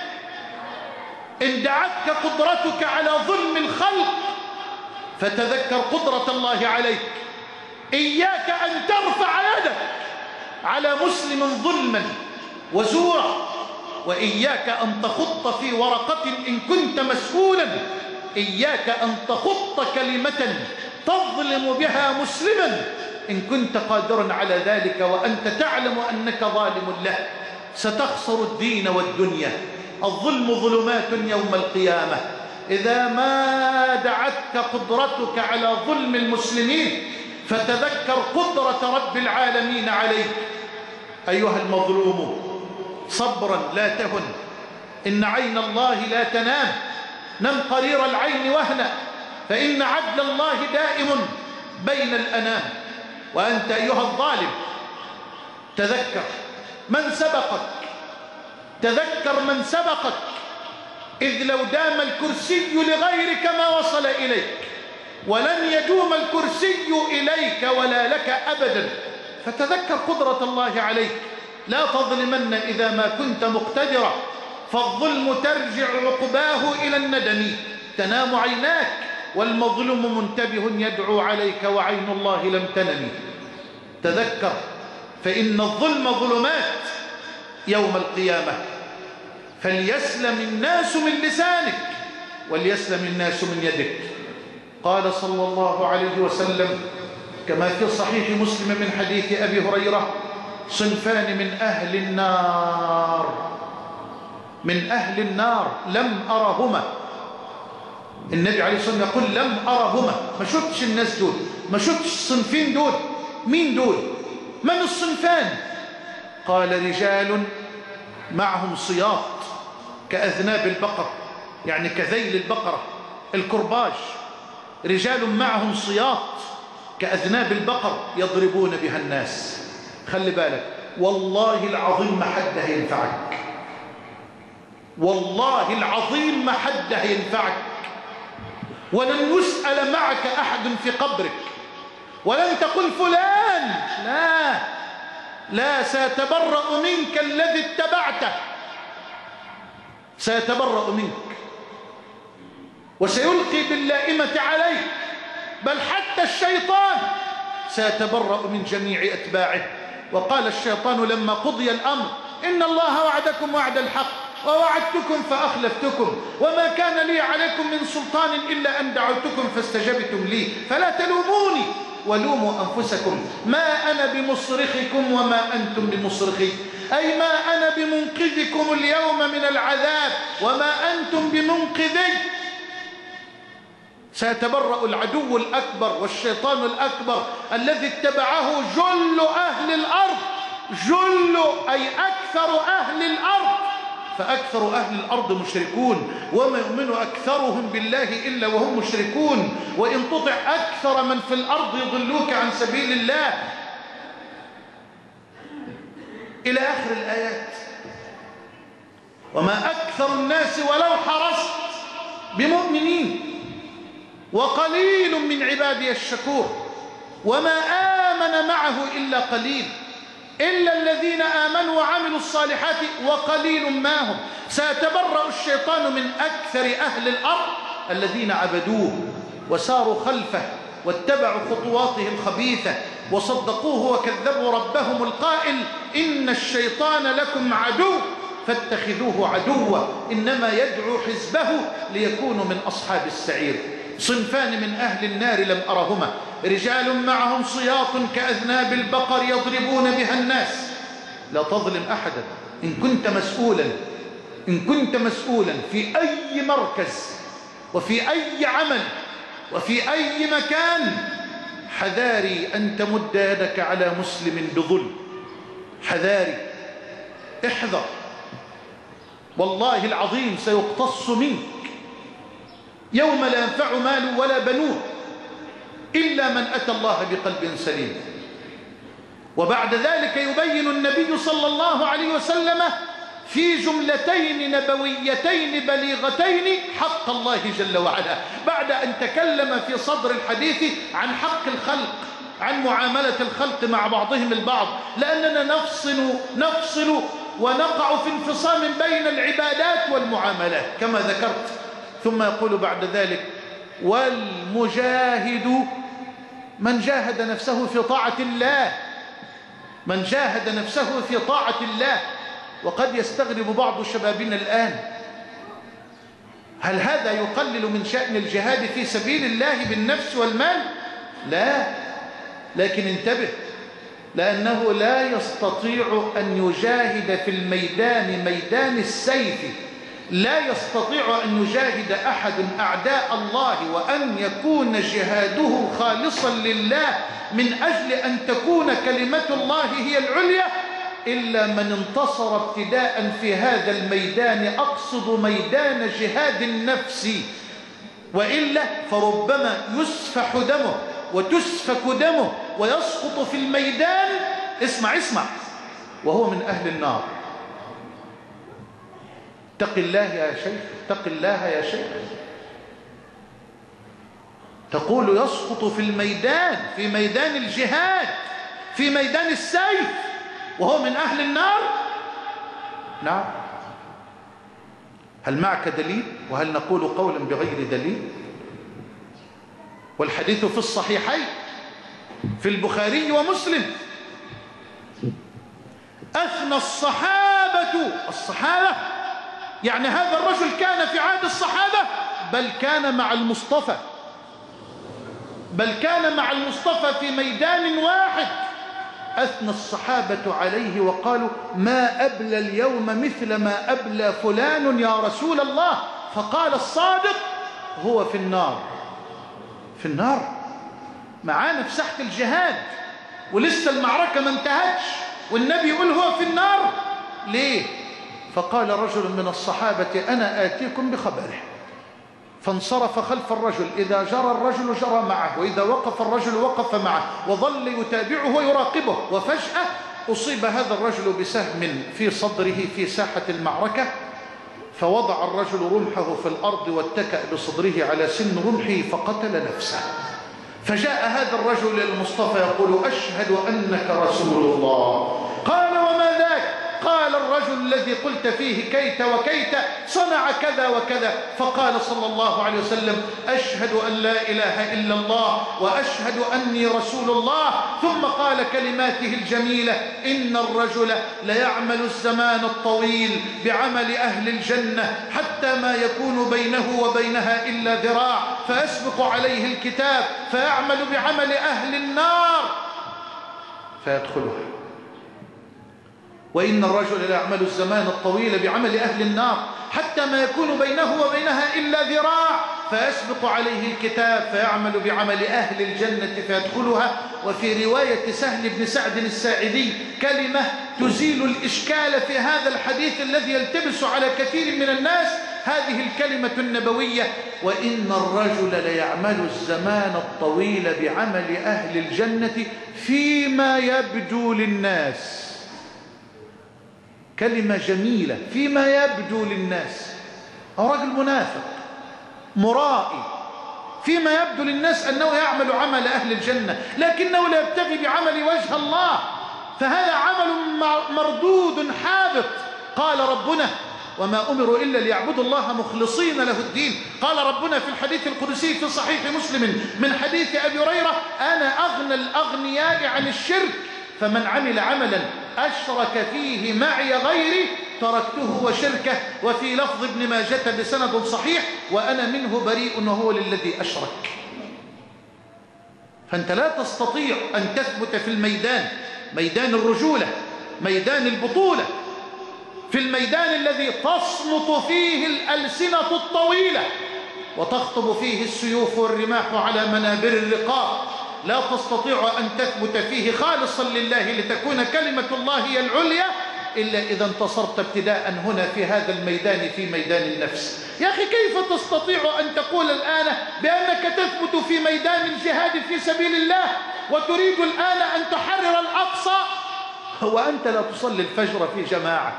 إن دعتك قدرتك على ظلم الخلق فتذكر قدرة الله عليك. إياك أن ترفع يدك على مسلم ظلما وزورا، وإياك أن تخط في ورقة إن كنت مسؤولا. إياك أن تخط كلمة تظلم بها مسلما إن كنت قادرا على ذلك وأنت تعلم أنك ظالم له. ستخسر الدين والدنيا. الظلم ظلمات يوم القيامة. إذا ما دعتك قدرتك على ظلم المسلمين فتذكر قدرة رب العالمين عليك. أيها المظلوم، صبرا لا تهن، إن عين الله لا تنام. نم قرير العين وهنا، فإن عدل الله دائم بين الأنام. وأنت أيها الظالم تذكر من سبقك، تذكر من سبقك، إذ لو دام الكرسي لغيرك ما وصل إليك، ولن يدوم الكرسي إليك ولا لك أبدا. فتذكر قدرة الله عليك. لا تظلمن إذا ما كنت مقتدرا، فالظلم ترجع عقباه إلى الندم. تنام عيناك والمظلوم منتبه يدعو عليك وعين الله لم تنم. تذكر فإن الظلم ظلمات يوم القيامة، فليسلم الناس من لسانك وليسلم الناس من يدك. قال صلى الله عليه وسلم كما في صحيح مسلم من حديث أبي هريرة: صنفان من أهل النار، من أهل النار لم أرهما. النبي عليه الصلاة والسلام يقول لم أرهما، ما شفتش الناس دول، ما شفتش الصنفين دول. مين دول؟ من الصنفان؟ قال: رجال معهم صياط كأذناب البقر، يعني كذيل البقرة، الكرباج. رجال معهم صياط كأذناب البقر يضربون بها الناس. خلي بالك، والله العظيم ما حد هينفعك، والله العظيم ما حد هينفعك، ولن يسأل معك أحد في قبرك، ولن تقول فلان، لا لا، سيتبرأ منك الذي اتبعته، سيتبرأ منك وسيلقي باللائمة عليك، بل حتى الشيطان سيتبرأ من جميع أتباعه. وقال الشيطان لما قضي الأمر: إن الله وعدكم وعد الحق ووعدتكم فأخلفتكم وما كان لي عليكم من سلطان إلا أن دعوتكم فاستجبتم لي فلا تلوموني ولوموا أنفسكم ما أنا بمصرخكم وما أنتم بمصرخي، أي ما أنا بمنقذكم اليوم من العذاب وما أنتم بمنقذي. سيتبرأ العدو الأكبر والشيطان الأكبر الذي اتبعه جل أهل الأرض، جل أي أكثر أهل الأرض، فأكثر أهل الأرض مشركون، وما يؤمن أكثرهم بالله إلا وهم مشركون، وإن تطع أكثر من في الأرض يضلوك عن سبيل الله، إلى آخر الآيات. وما أكثر الناس ولو حرصت بمؤمنين وقليل من عبادي الشكور، وما آمن معه إلا قليل، إلا الذين آمنوا وعملوا الصالحات وقليل ما هم. سيتبرأ الشيطان من أكثر أهل الأرض الذين عبدوه وساروا خلفه واتبعوا خطواته الخبيثة وصدقوه وكذبوا ربهم القائل: إن الشيطان لكم عدو فاتخذوه عدوا إنما يدعو حزبه ليكونوا من أصحاب السعير. صنفان من أهل النار لم أرهما: رجال معهم صياط كأذناب البقر يضربون بها الناس. لا تظلم أحدا. إن كنت مسؤولا في أي مركز وفي أي عمل وفي أي مكان، حذاري أن تمد يدك على مسلم بظلم، حذاري، احذر، والله العظيم سيقتص منك يوم لا ينفع مال ولا بنون إلا من أتى الله بقلب سليم. وبعد ذلك يبين النبي صلى الله عليه وسلم في جملتين نبويتين بليغتين حق الله جل وعلا، بعد أن تكلم في صدر الحديث عن حق الخلق، عن معاملة الخلق مع بعضهم البعض، لأننا نفصل ونقع في انفصام بين العبادات والمعاملات كما ذكرت. ثم يقول بعد ذلك: والمجاهد من جاهد نفسه في طاعة الله، من جاهد نفسه في طاعة الله. وقد يستغرب بعض شبابنا الآن: هل هذا يقلل من شأن الجهاد في سبيل الله بالنفس والمال؟ لا، لكن انتبه، لأنه لا يستطيع أن يجاهد في الميدان، ميدان السيف، لا يستطيع أن يجاهد أحد أعداء الله وأن يكون جهاده خالصا لله من أجل أن تكون كلمة الله هي العليا إلا من انتصر ابتداء في هذا الميدان، أقصد ميدان جهاد النفس، وإلا فربما يسفح دمه وتسفك دمه ويسقط في الميدان، اسمع، وهو من أهل النار. اتق الله يا شيخ، اتق الله يا شيخ. تقول يسقط في الميدان، في ميدان الجهاد، في ميدان السيف، وهو من أهل النار؟ نعم. هل معك دليل؟ وهل نقول قولا بغير دليل؟ والحديث في الصحيحين في البخاري ومسلم. أثنى الصحابة يعني هذا الرجل كان في عهد الصحابة، بل كان مع المصطفى، في ميدان واحد. أثنى الصحابة عليه وقالوا: ما أبلى اليوم مثل ما أبلى فلان يا رسول الله. فقال الصادق: هو في النار. معانا في ساحة الجهاد ولسه المعركة ما انتهتش والنبي يقول هو في النار. ليه؟ فقال رجل من الصحابة: أنا آتيكم بخبره. فانصرف خلف الرجل، إذا جرى الرجل جرى معه، وإذا وقف الرجل وقف معه، وظل يتابعه ويراقبه. وفجأة أصيب هذا الرجل بسهم في صدره في ساحة المعركة، فوضع الرجل رمحه في الأرض واتكأ بصدره على سن رمحه فقتل نفسه. فجاء هذا الرجل للمصطفى يقول: أشهد أنك رسول الله. قال: وما ذاك؟ قال: الرجل الذي قلت فيه كيت وكيت صنع كذا وكذا. فقال صلى الله عليه وسلم: أشهد أن لا إله إلا الله وأشهد أني رسول الله. ثم قال كلماته الجميلة: إن الرجل ليعمل الزمان الطويل بعمل أهل الجنة حتى ما يكون بينه وبينها إلا ذراع، فيسبق عليه الكتاب فيعمل بعمل أهل النار فيدخلها. وإن الرجل ليعمل الزمان الطويل بعمل أهل النار حتى ما يكون بينه وبينها إلا ذراع، فيسبق عليه الكتاب فيعمل بعمل أهل الجنة فيدخلها. وفي رواية سهل بن سعد الساعدي كلمة تزيل الإشكال في هذا الحديث الذي يلتبس على كثير من الناس، هذه الكلمة النبوية: وإن الرجل ليعمل الزمان الطويل بعمل أهل الجنة فيما يبدو للناس. كلمة جميلة، فيما يبدو للناس. هو رجل منافق مرائي، فيما يبدو للناس أنه يعمل عمل أهل الجنة، لكنه لا يبتغي بعمل وجه الله، فهذا عمل مردود حابط. قال ربنا: وما أمروا إلا ليعبدوا الله مخلصين له الدين. قال ربنا في الحديث القدسي في صحيح مسلم من حديث أبي هريرة: أنا أغنى الأغنياء عن الشرك، فمن عمل عملا أشرك فيه معي غيري تركته وشركه. وفي لفظ ابن ماجة بسند صحيح: وأنا منه بريء وهو للذي أشرك. فأنت لا تستطيع أن تثبت في الميدان، ميدان الرجولة، ميدان البطولة، في الميدان الذي تصمت فيه الألسنة الطويلة وتخطب فيه السيوف والرماح على منابر الرقاب، لا تستطيع أن تثبت فيه خالصا لله لتكون كلمة الله هي العليا إلا إذا انتصرت ابتداء هنا في هذا الميدان، في ميدان النفس. يا أخي، كيف تستطيع أن تقول الآن بأنك تثبت في ميدان الجهاد في سبيل الله وتريد الآن أن تحرر الأقصى وأنت لا تصلي الفجر في جماعة؟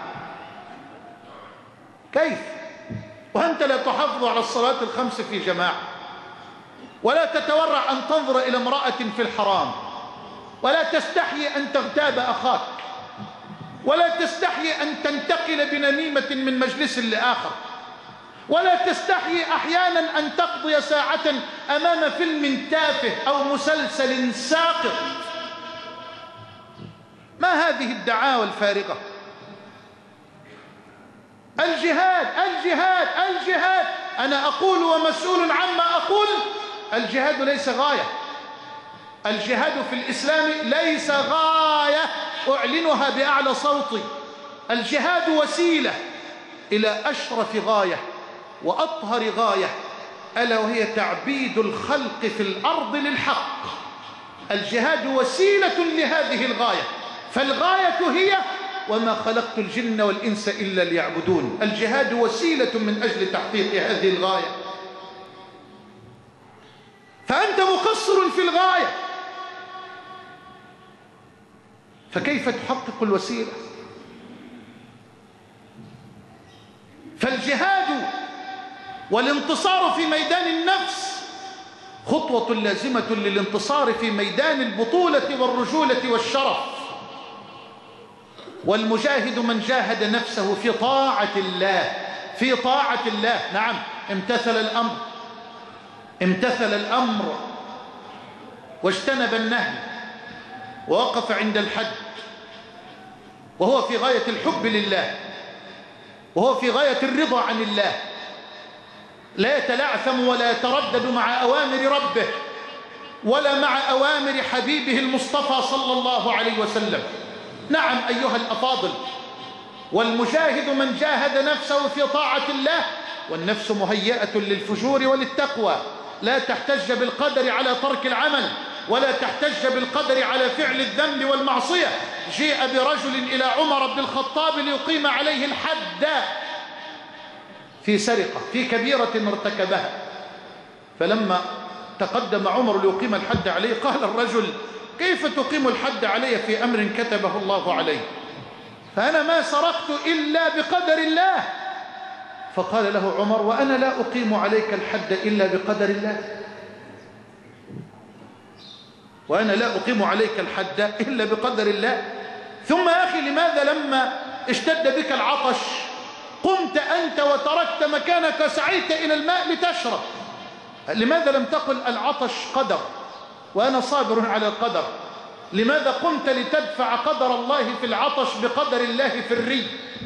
كيف؟ وأنت لا تحافظ على الصلاة الخمس في جماعة، ولا تتورع أن تنظر إلى امرأة في الحرام، ولا تستحي أن تغتاب أخاك، ولا تستحي أن تنتقل بنميمة من مجلس لآخر، ولا تستحي أحيانا أن تقضي ساعة أمام فيلم تافه أو مسلسل ساقط. ما هذه الدعاوى الفارغة؟ الجهاد الجهاد الجهاد. أنا أقول ومسؤول عما أقول: الجهاد ليس غاية. الجهاد في الإسلام ليس غاية أعلنها بأعلى صوتي. الجهاد وسيلة إلى أشرف غاية وأطهر غاية، ألا وهي تعبيد الخلق في الأرض للحق. الجهاد وسيلة لهذه الغاية، فالغاية هي: وما خلقت الجن والإنس إلا ليعبدون. الجهاد وسيلة من أجل تحقيق هذه الغاية، فأنت مقصر في الغاية، فكيف تحقق الوسيلة؟ فالجهاد والانتصار في ميدان النفس خطوة لازمة للانتصار في ميدان البطولة والرجولة والشرف. والمجاهد من جاهد نفسه في طاعة الله، في طاعة الله. نعم، امتثل الأمر واجتنب النهي ووقف عند الحد، وهو في غاية الحب لله، وهو في غاية الرضا عن الله، لا يتلعثم ولا يتردد مع أوامر ربه ولا مع أوامر حبيبه المصطفى صلى الله عليه وسلم. نعم أيها الأفاضل، والمجاهد من جاهد نفسه في طاعة الله، والنفس مهيئة للفجور وللتقوى، لا تحتج بالقدر على ترك العمل، ولا تحتج بالقدر على فعل الذنب والمعصية. جيء برجل إلى عمر بن الخطاب ليقيم عليه الحد في سرقة، في كبيرة ارتكبها، فلما تقدم عمر ليقيم الحد عليه قال الرجل: كيف تقيم الحد علي في أمر كتبه الله عليه؟ فأنا ما سرقت إلا بقدر الله. فقال له عمر: وأنا لا أقيم عليك الحد إلا بقدر الله، وأنا لا أقيم عليك الحد إلا بقدر الله. ثم يا أخي، لماذا لما اشتد بك العطش قمت أنت وتركت مكانك وسعيت إلى الماء لتشرب؟ لماذا لم تقل العطش قدر وأنا صابر على القدر؟ لماذا قمت لتدفع قدر الله في العطش بقدر الله في الري؟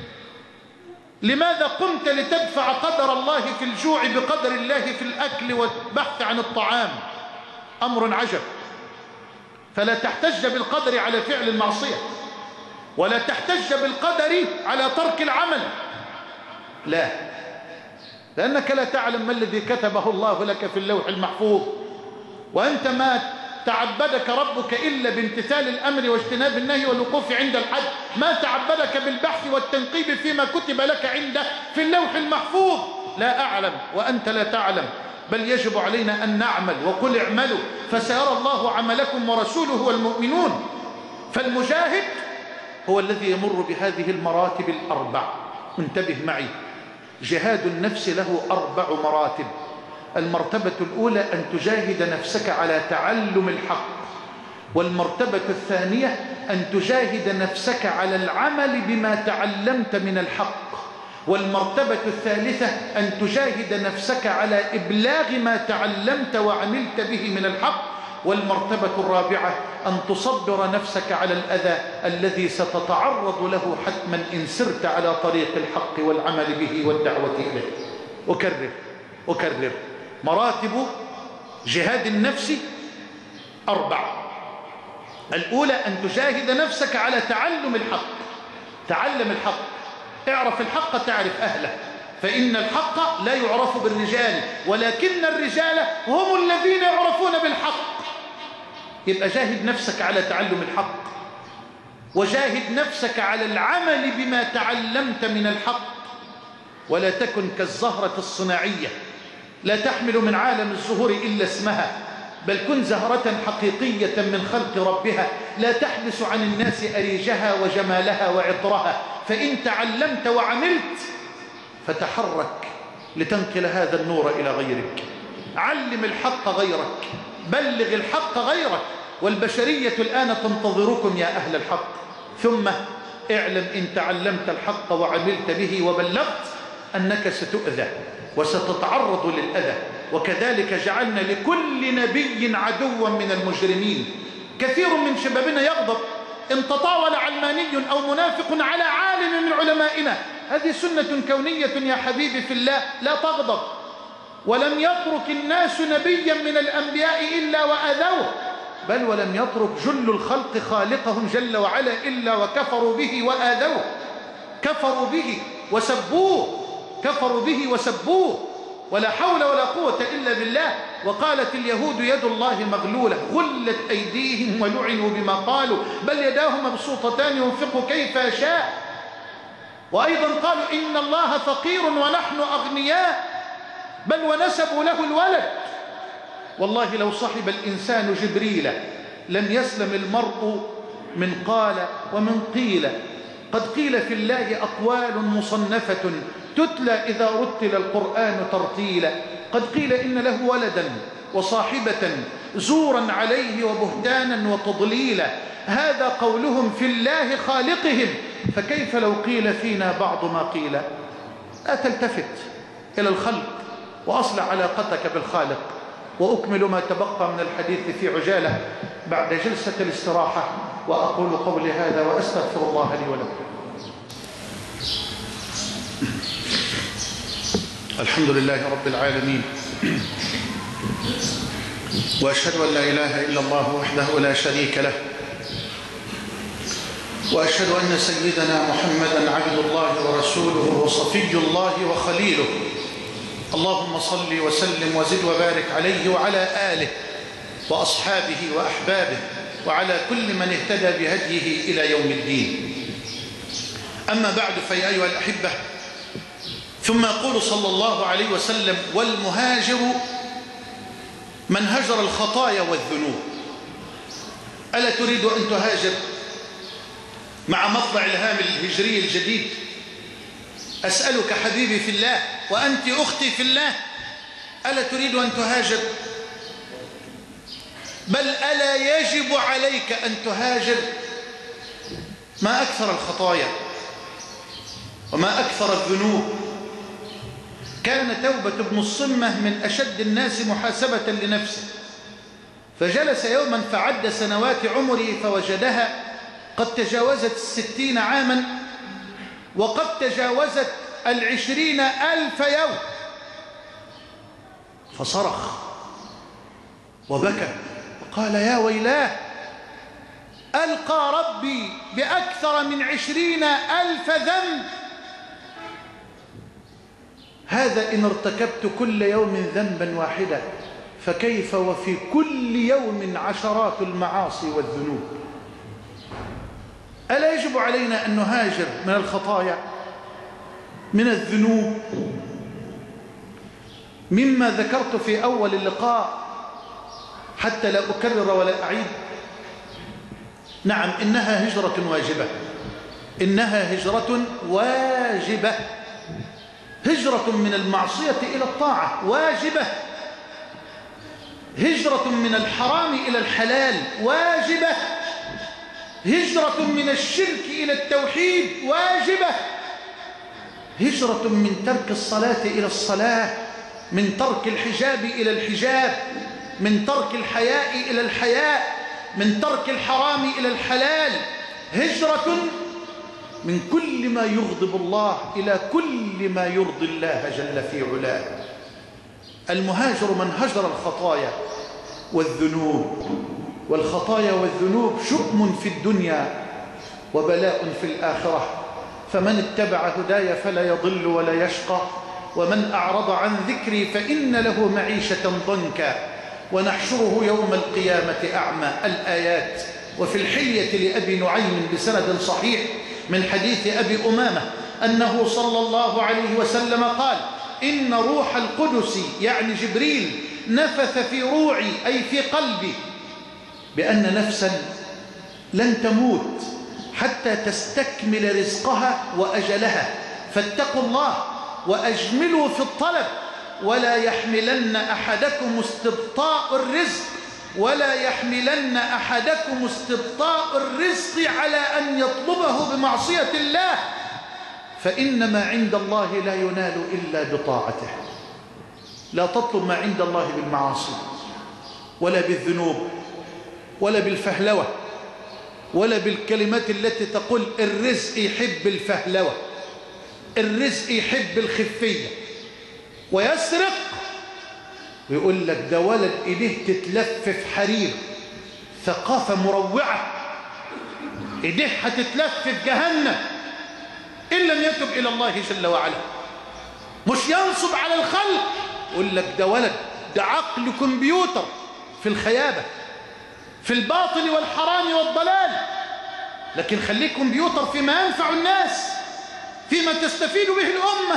لماذا قمت لتدفع قدر الله في الجوع بقدر الله في الأكل والبحث عن الطعام؟ أمر عجب. فلا تحتج بالقدر على فعل المعصية، ولا تحتج بالقدر على ترك العمل، لا، لأنك لا تعلم ما الذي كتبه الله لك في اللوح المحفوظ. وأنت ما تعبدك ربك إلا بامتثال الأمر واجتناب النهي والوقوف عند الحد، ما تعبدك بالبحث والتنقيب فيما كتب لك عنده في اللوح المحفوظ. لا أعلم وأنت لا تعلم، بل يجب علينا أن نعمل. وقل اعملوا فسيرى الله عملكم ورسوله والمؤمنون. فالمجاهد هو الذي يمر بهذه المراتب الأربع. انتبه معي، جهاد النفس له 4 مراتب. المرتبة الأولى أن تجاهد نفسك على تعلم الحق، والمرتبة الثانية أن تجاهد نفسك على العمل بما تعلمت من الحق، والمرتبة الثالثة أن تجاهد نفسك على إبلاغ ما تعلمت وعملت به من الحق، والمرتبة الرابعة أن تصبر نفسك على الأذى الذي ستتعرض له حتما إن سرت على طريق الحق والعمل به والدعوة إليه. أكرر، مراتب جهاد النفس 4. الأولى أن تجاهد نفسك على تعلم الحق. تعلم الحق، اعرف الحق تعرف أهله، فإن الحق لا يعرف بالرجال ولكن الرجال هم الذين يعرفون بالحق. يبقى جاهد نفسك على تعلم الحق، وجاهد نفسك على العمل بما تعلمت من الحق، ولا تكن كالزهرة الصناعية لا تحمل من عالم الزهور إلا اسمها، بل كن زهرة حقيقية من خلق ربها لا تحبس عن الناس أريجها وجمالها وعطرها. فإن تعلمت وعملت فتحرك لتنقل هذا النور إلى غيرك. علم الحق غيرك، بلغ الحق غيرك، والبشرية الآن تنتظركم يا أهل الحق. ثم اعلم إن تعلمت الحق وعملت به وبلغت أنك ستؤذى وستتعرض للأذى، وكذلك جعلنا لكل نبي عدوا من المجرمين. كثير من شبابنا يغضب إن تطاول علماني أو منافق على عالم من علمائنا. هذه سنة كونية يا حبيبي في الله، لا تغضب. ولم يترك الناس نبيا من الأنبياء إلا وأذوه، بل ولم يترك جل الخلق خالقهم جل وعلا إلا وكفروا به وآذوه. كفروا به وسبوه، ولا حول ولا قوة إلا بالله. وقالت اليهود يد الله مغلولة غلت أيديهم ولعنوا بما قالوا بل يداه مبسوطتان ينفق كيف يشاء. وأيضا قالوا إن الله فقير ونحن أغنياء، بل ونسبوا له الولد. والله لو صحب الإنسان جبريل لم يسلم المرء من قال ومن قيل. قد قيل في الله أقوال مصنفة تتلى إذا رتل القرآن ترتيلا. قد قيل إن له ولدا وصاحبة زورا عليه وبهتانا وتضليلا. هذا قولهم في الله خالقهم، فكيف لو قيل فينا بعض ما قيل؟ لا تلتفت إلى الخلق وأصلح علاقتك بالخالق. وأكمل ما تبقى من الحديث في عجالة بعد جلسة الاستراحة، وأقول قولي هذا وأستغفر الله لي ولكم. الحمد لله رب العالمين، وأشهد أن لا إله إلا الله وحده لا شريك له، وأشهد أن سيدنا محمدا عبد الله ورسوله وصفي الله وخليله. اللهم صل وسلم وزد وبارك عليه وعلى آله وأصحابه وأحبابه وعلى كل من اهتدى بهديه إلى يوم الدين. أما بعد، فيا أيها الأحبة، ثم يقول صلى الله عليه وسلم: والمهاجر من هجر الخطايا والذنوب. ألا تريد أن تهاجر مع مطلع الهام الهجري الجديد؟ أسألك حبيبي في الله وأنت أختي في الله، ألا تريد أن تهاجر؟ بل ألا يجب عليك أن تهاجر؟ ما أكثر الخطايا وما أكثر الذنوب. كان توبة بن الصمة من أشد الناس محاسبة لنفسه، فجلس يوما فعد سنوات عمره فوجدها قد تجاوزت 60 عاما، وقد تجاوزت 20,000 يوم، فصرخ وبكى وقال: يا ويلاه، ألقى ربي بأكثر من 20,000 ذنب، هذا إن ارتكبت كل يوم ذنبا واحدا، فكيف وفي كل يوم عشرات المعاصي والذنوب؟ ألا يجب علينا أن نهاجر من الخطايا، من الذنوب، مما ذكرت في أول اللقاء حتى لا أكرر ولا أعيد؟ نعم، إنها هجرة واجبة، إنها هجرة واجبة، هجرة من المعصية إلى الطاعة واجبة، هجرة من الحرام إلى الحلال واجبة، هجرة من الشرك إلى التوحيد واجبة، هجرة من ترك الصلاة إلى الصلاة، من ترك الحجاب إلى الحجاب، من ترك الحياء إلى الحياء، من ترك الحرام إلى الحلال، هجرة من كل ما يغضب الله إلى كل ما يرضي الله جل في علاه. المهاجر من هجر الخطايا والذنوب، والخطايا والذنوب شؤم في الدنيا وبلاء في الآخرة، فمن اتبع هداي فلا يضل ولا يشقى، ومن أعرض عن ذكري فإن له معيشة ضنكا ونحشره يوم القيامة أعمى. الآيات. وفي الحلية لأبي نعيم بسند صحيح من حديث أبي أمامة أنه صلى الله عليه وسلم قال: إن روح القدس، يعني جبريل، نفث في روعي أي في قلبي بأن نفسا لن تموت حتى تستكمل رزقها وأجلها، فاتقوا الله وأجملوا في الطلب، ولا يحملن أحدكم استبطاء الرزق، ولا يحملن أحدكم استبطاء الرزق على أن يطلبه بمعصية الله، فإن ما عند الله لا ينال إلا بطاعته. لا تطلب ما عند الله بالمعاصي ولا بالذنوب ولا بالفهلوة ولا بالكلمات التي تقول الرزق يحب الفهلوة، الرزق يحب الخفية، ويسرق ويقول لك ده ولد إيديه تتلف في حرير، ثقافة مروعة، إيديه هتتلف في جهنم إن لم يتب إلى الله جل وعلا. مش ينصب على الخلق، يقول لك ده ولد، ده عقل كمبيوتر في الخيابة، في الباطل والحرام والضلال، لكن خليك كمبيوتر فيما ينفع الناس، فيما تستفيد به الأمة،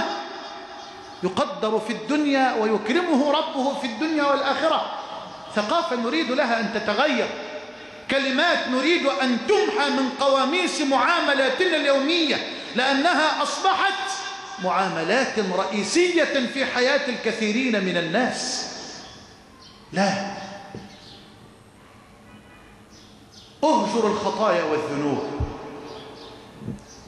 يقدر في الدنيا ويكرمه ربه في الدنيا والآخرة. ثقافة نريد لها أن تتغير، كلمات نريد أن تمحى من قواميس معاملاتنا اليومية، لأنها أصبحت معاملات رئيسية في حياة الكثيرين من الناس. لا، اهجر الخطايا والذنوب،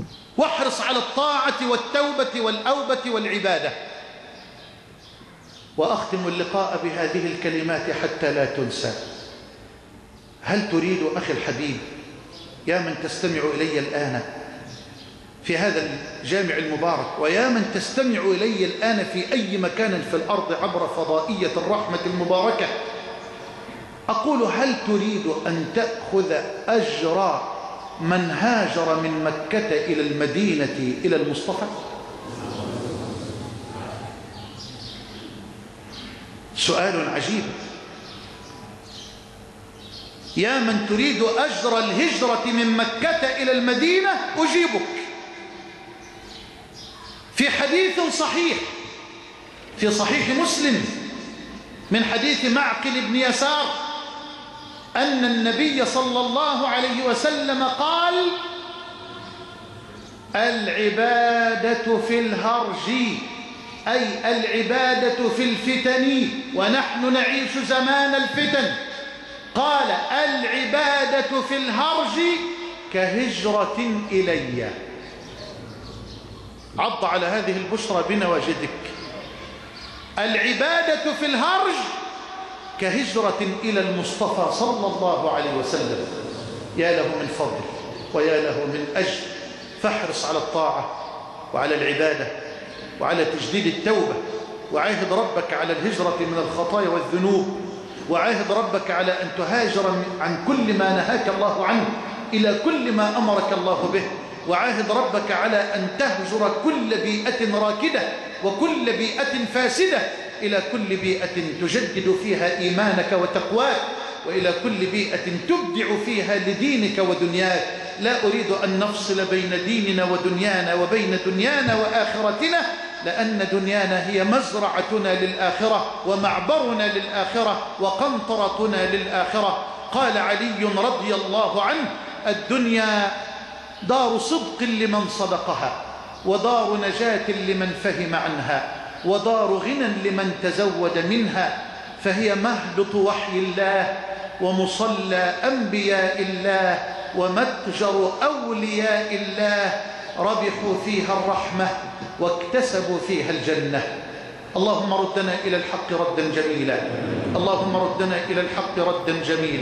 واحرص على الطاعة والتوبة والأوبة والعبادة. وأختم اللقاء بهذه الكلمات حتى لا تنسى. هل تريد أخي الحبيب يا من تستمع إلي الآن في هذا الجامع المبارك، ويا من تستمع إلي الآن في أي مكان في الأرض عبر فضائية الرحمة المباركة، أقول هل تريد أن تأخذ أجر من هاجر من مكة إلى المدينة إلى المصطفى؟ سؤال عجيب. يا من تريد أجر الهجرة من مكة إلى المدينة أجيبك. في حديث صحيح في صحيح مسلم من حديث معقل بن يسار أن النبي صلى الله عليه وسلم قال: العبادة في الهرج، أي العبادة في الفتن، ونحن نعيش زمان الفتن. قال: العبادة في الهرج كهجرة إلي. عض على هذه البشرى بنواجدك. العبادة في الهرج كهجرة إلى المصطفى صلى الله عليه وسلم. يا له من فضل ويا له من أجر. فاحرص على الطاعة وعلى العبادة وعلى تجديد التوبة، وعاهد ربك على الهجرة من الخطايا والذنوب، وعاهد ربك على أن تهاجر عن كل ما نهاك الله عنه إلى كل ما أمرك الله به، وعاهد ربك على أن تهجر كل بيئة راكدة وكل بيئة فاسدة إلى كل بيئة تجدد فيها إيمانك وتقواك، وإلى كل بيئة تبدع فيها لدينك ودنياك. لا أريد أن نفصل بين ديننا ودنيانا وبين دنيانا وآخرتنا، لأن دنيانا هي مزرعتنا للآخرة ومعبرنا للآخرة وقنطرتنا للآخرة. قال علي رضي الله عنه: الدنيا دار صدق لمن صدقها، ودار نجاة لمن فهم عنها، ودار غنى لمن تزود منها، فهي مهبط وحي الله ومصلى أنبياء الله ومتجر أولياء الله، ربحوا فيها الرحمة واكتسبوا فيها الجنة. اللهم ردنا إلى الحق ردا جميلا، اللهم ردنا إلى الحق ردا جميلا.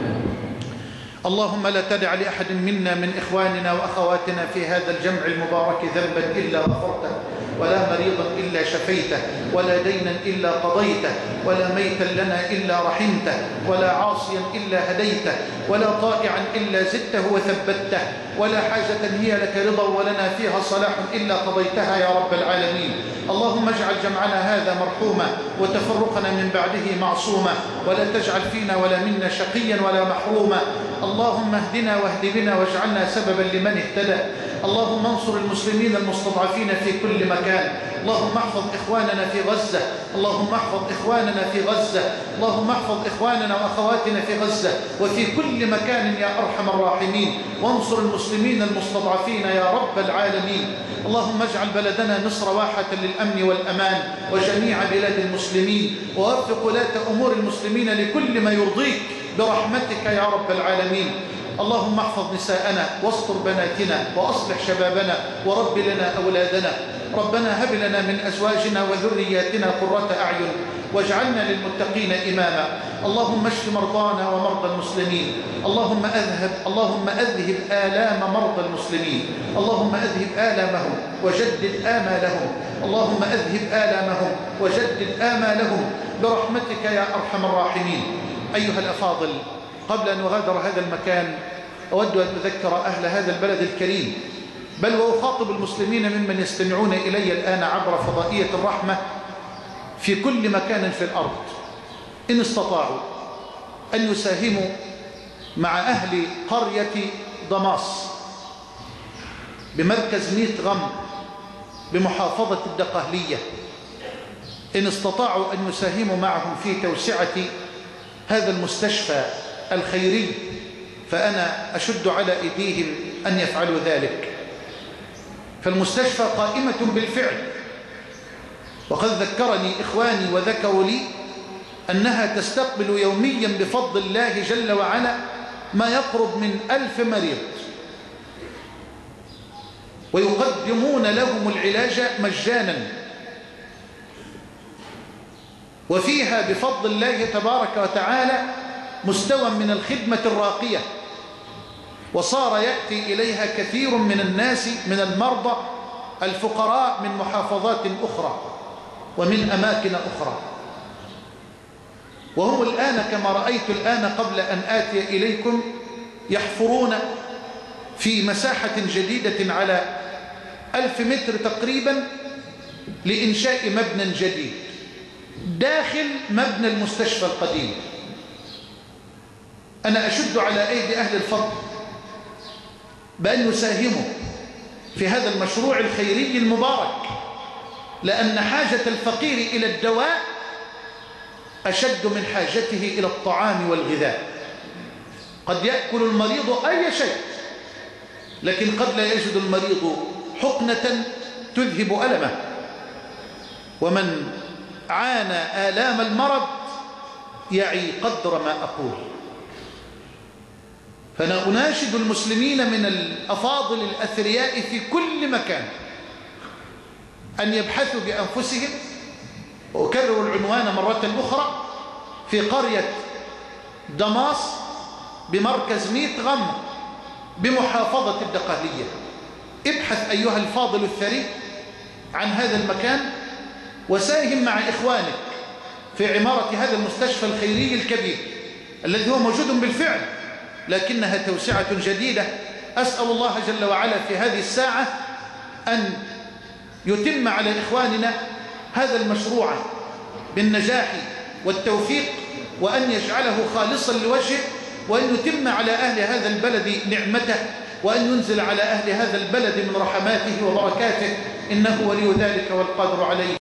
اللهم لا تدع لأحد منا من إخواننا وأخواتنا في هذا الجمع المبارك ذنبا إلا غفرته، ولا مريضا إلا شفيته، ولا دينا إلا قضيته، ولا ميتا لنا إلا رحمته، ولا عاصيا إلا هديته، ولا طائعا إلا زدته وثبته، ولا حاجة هي لك رضا ولنا فيها صلاح إلا قضيتها يا رب العالمين. اللهم اجعل جمعنا هذا مرحوما وتفرقنا من بعده معصوما، ولا تجعل فينا ولا منا شقيا ولا محروما. اللهم اهدنا واهد بنا واجعلنا سببا لمن اهتدى. اللهم انصر المسلمين المستضعفين في كل مكان. اللهم احفظ إخواننا في غزة، اللهم احفظ إخواننا في غزة، اللهم احفظ إخواننا وأخواتنا في غزة وفي كل مكان يا أرحم الراحمين، وانصر المسلمين المستضعفين يا رب العالمين. اللهم اجعل بلدنا مصر واحة للأمن والأمان وجميع بلاد المسلمين، ووفق ولاة أمور المسلمين لكل ما يرضيك برحمتك يا رب العالمين. اللهم احفظ نساءنا واستر بناتنا وأصلح شبابنا ورب لنا أولادنا. ربنا هب لنا من أزواجنا وذرياتنا قرة أعين واجعلنا للمتقين إماما. اللهم اشف مرضانا ومرضى المسلمين. اللهم أذهب آلام مرضى المسلمين. اللهم أذهب آلامهم وجدد آمالهم. اللهم أذهب آلامهم وجدد آمالهم برحمتك يا أرحم الراحمين. أيها الأفاضل، قبل أن أغادر هذا المكان أود أن أذكر أهل هذا البلد الكريم، بل وأخاطب المسلمين ممن يستمعون إلي الآن عبر فضائية الرحمة في كل مكان في الأرض، إن استطاعوا أن يساهموا مع أهل قرية ضماس بمركز ميت غم بمحافظة الدقهلية، إن استطاعوا أن يساهموا معهم في توسعة هذا المستشفى الخيري، فأنا أشد على أيديهم أن يفعلوا ذلك. فالمستشفى قائمة بالفعل، وقد ذكرني إخواني وذكروا لي أنها تستقبل يوميا بفضل الله جل وعلا ما يقرب من 1000 مريض، ويقدمون لهم العلاج مجانا. وفيها بفضل الله تبارك وتعالى مستوى من الخدمة الراقية، وصار يأتي إليها كثير من الناس من المرضى الفقراء من محافظات أخرى ومن أماكن أخرى، وهم الآن كما رأيت الآن قبل أن آتي إليكم يحفرون في مساحة جديدة على 1000 متر تقريبا لإنشاء مبنى جديد داخل مبنى المستشفى القديم. أنا أشد على أيدي أهل الفضل بأن يساهموا في هذا المشروع الخيري المبارك، لأن حاجة الفقير إلى الدواء أشد من حاجته إلى الطعام والغذاء. قد يأكل المريض أي شيء، لكن قد لا يجد المريض حقنة تذهب ألمه، ومن عانى آلام المرض يعي قدر ما أقول. فأنا أناشد المسلمين من الأفاضل الأثرياء في كل مكان أن يبحثوا بأنفسهم، وأكرر العنوان مرة أخرى، في قرية دماس بمركز ميت غم بمحافظة الدقهلية. ابحث أيها الفاضل الثري عن هذا المكان، وساهم مع إخوانك في عمارة هذا المستشفى الخيري الكبير الذي هو موجود بالفعل، لكنها توسعة جديدة. أسأل الله جل وعلا في هذه الساعة أن يتم على إخواننا هذا المشروع بالنجاح والتوفيق، وأن يجعله خالصا لوجهه، وأن يتم على أهل هذا البلد نعمته، وأن ينزل على أهل هذا البلد من رحماته وبركاته، إنه ولي ذلك والقادر عليه.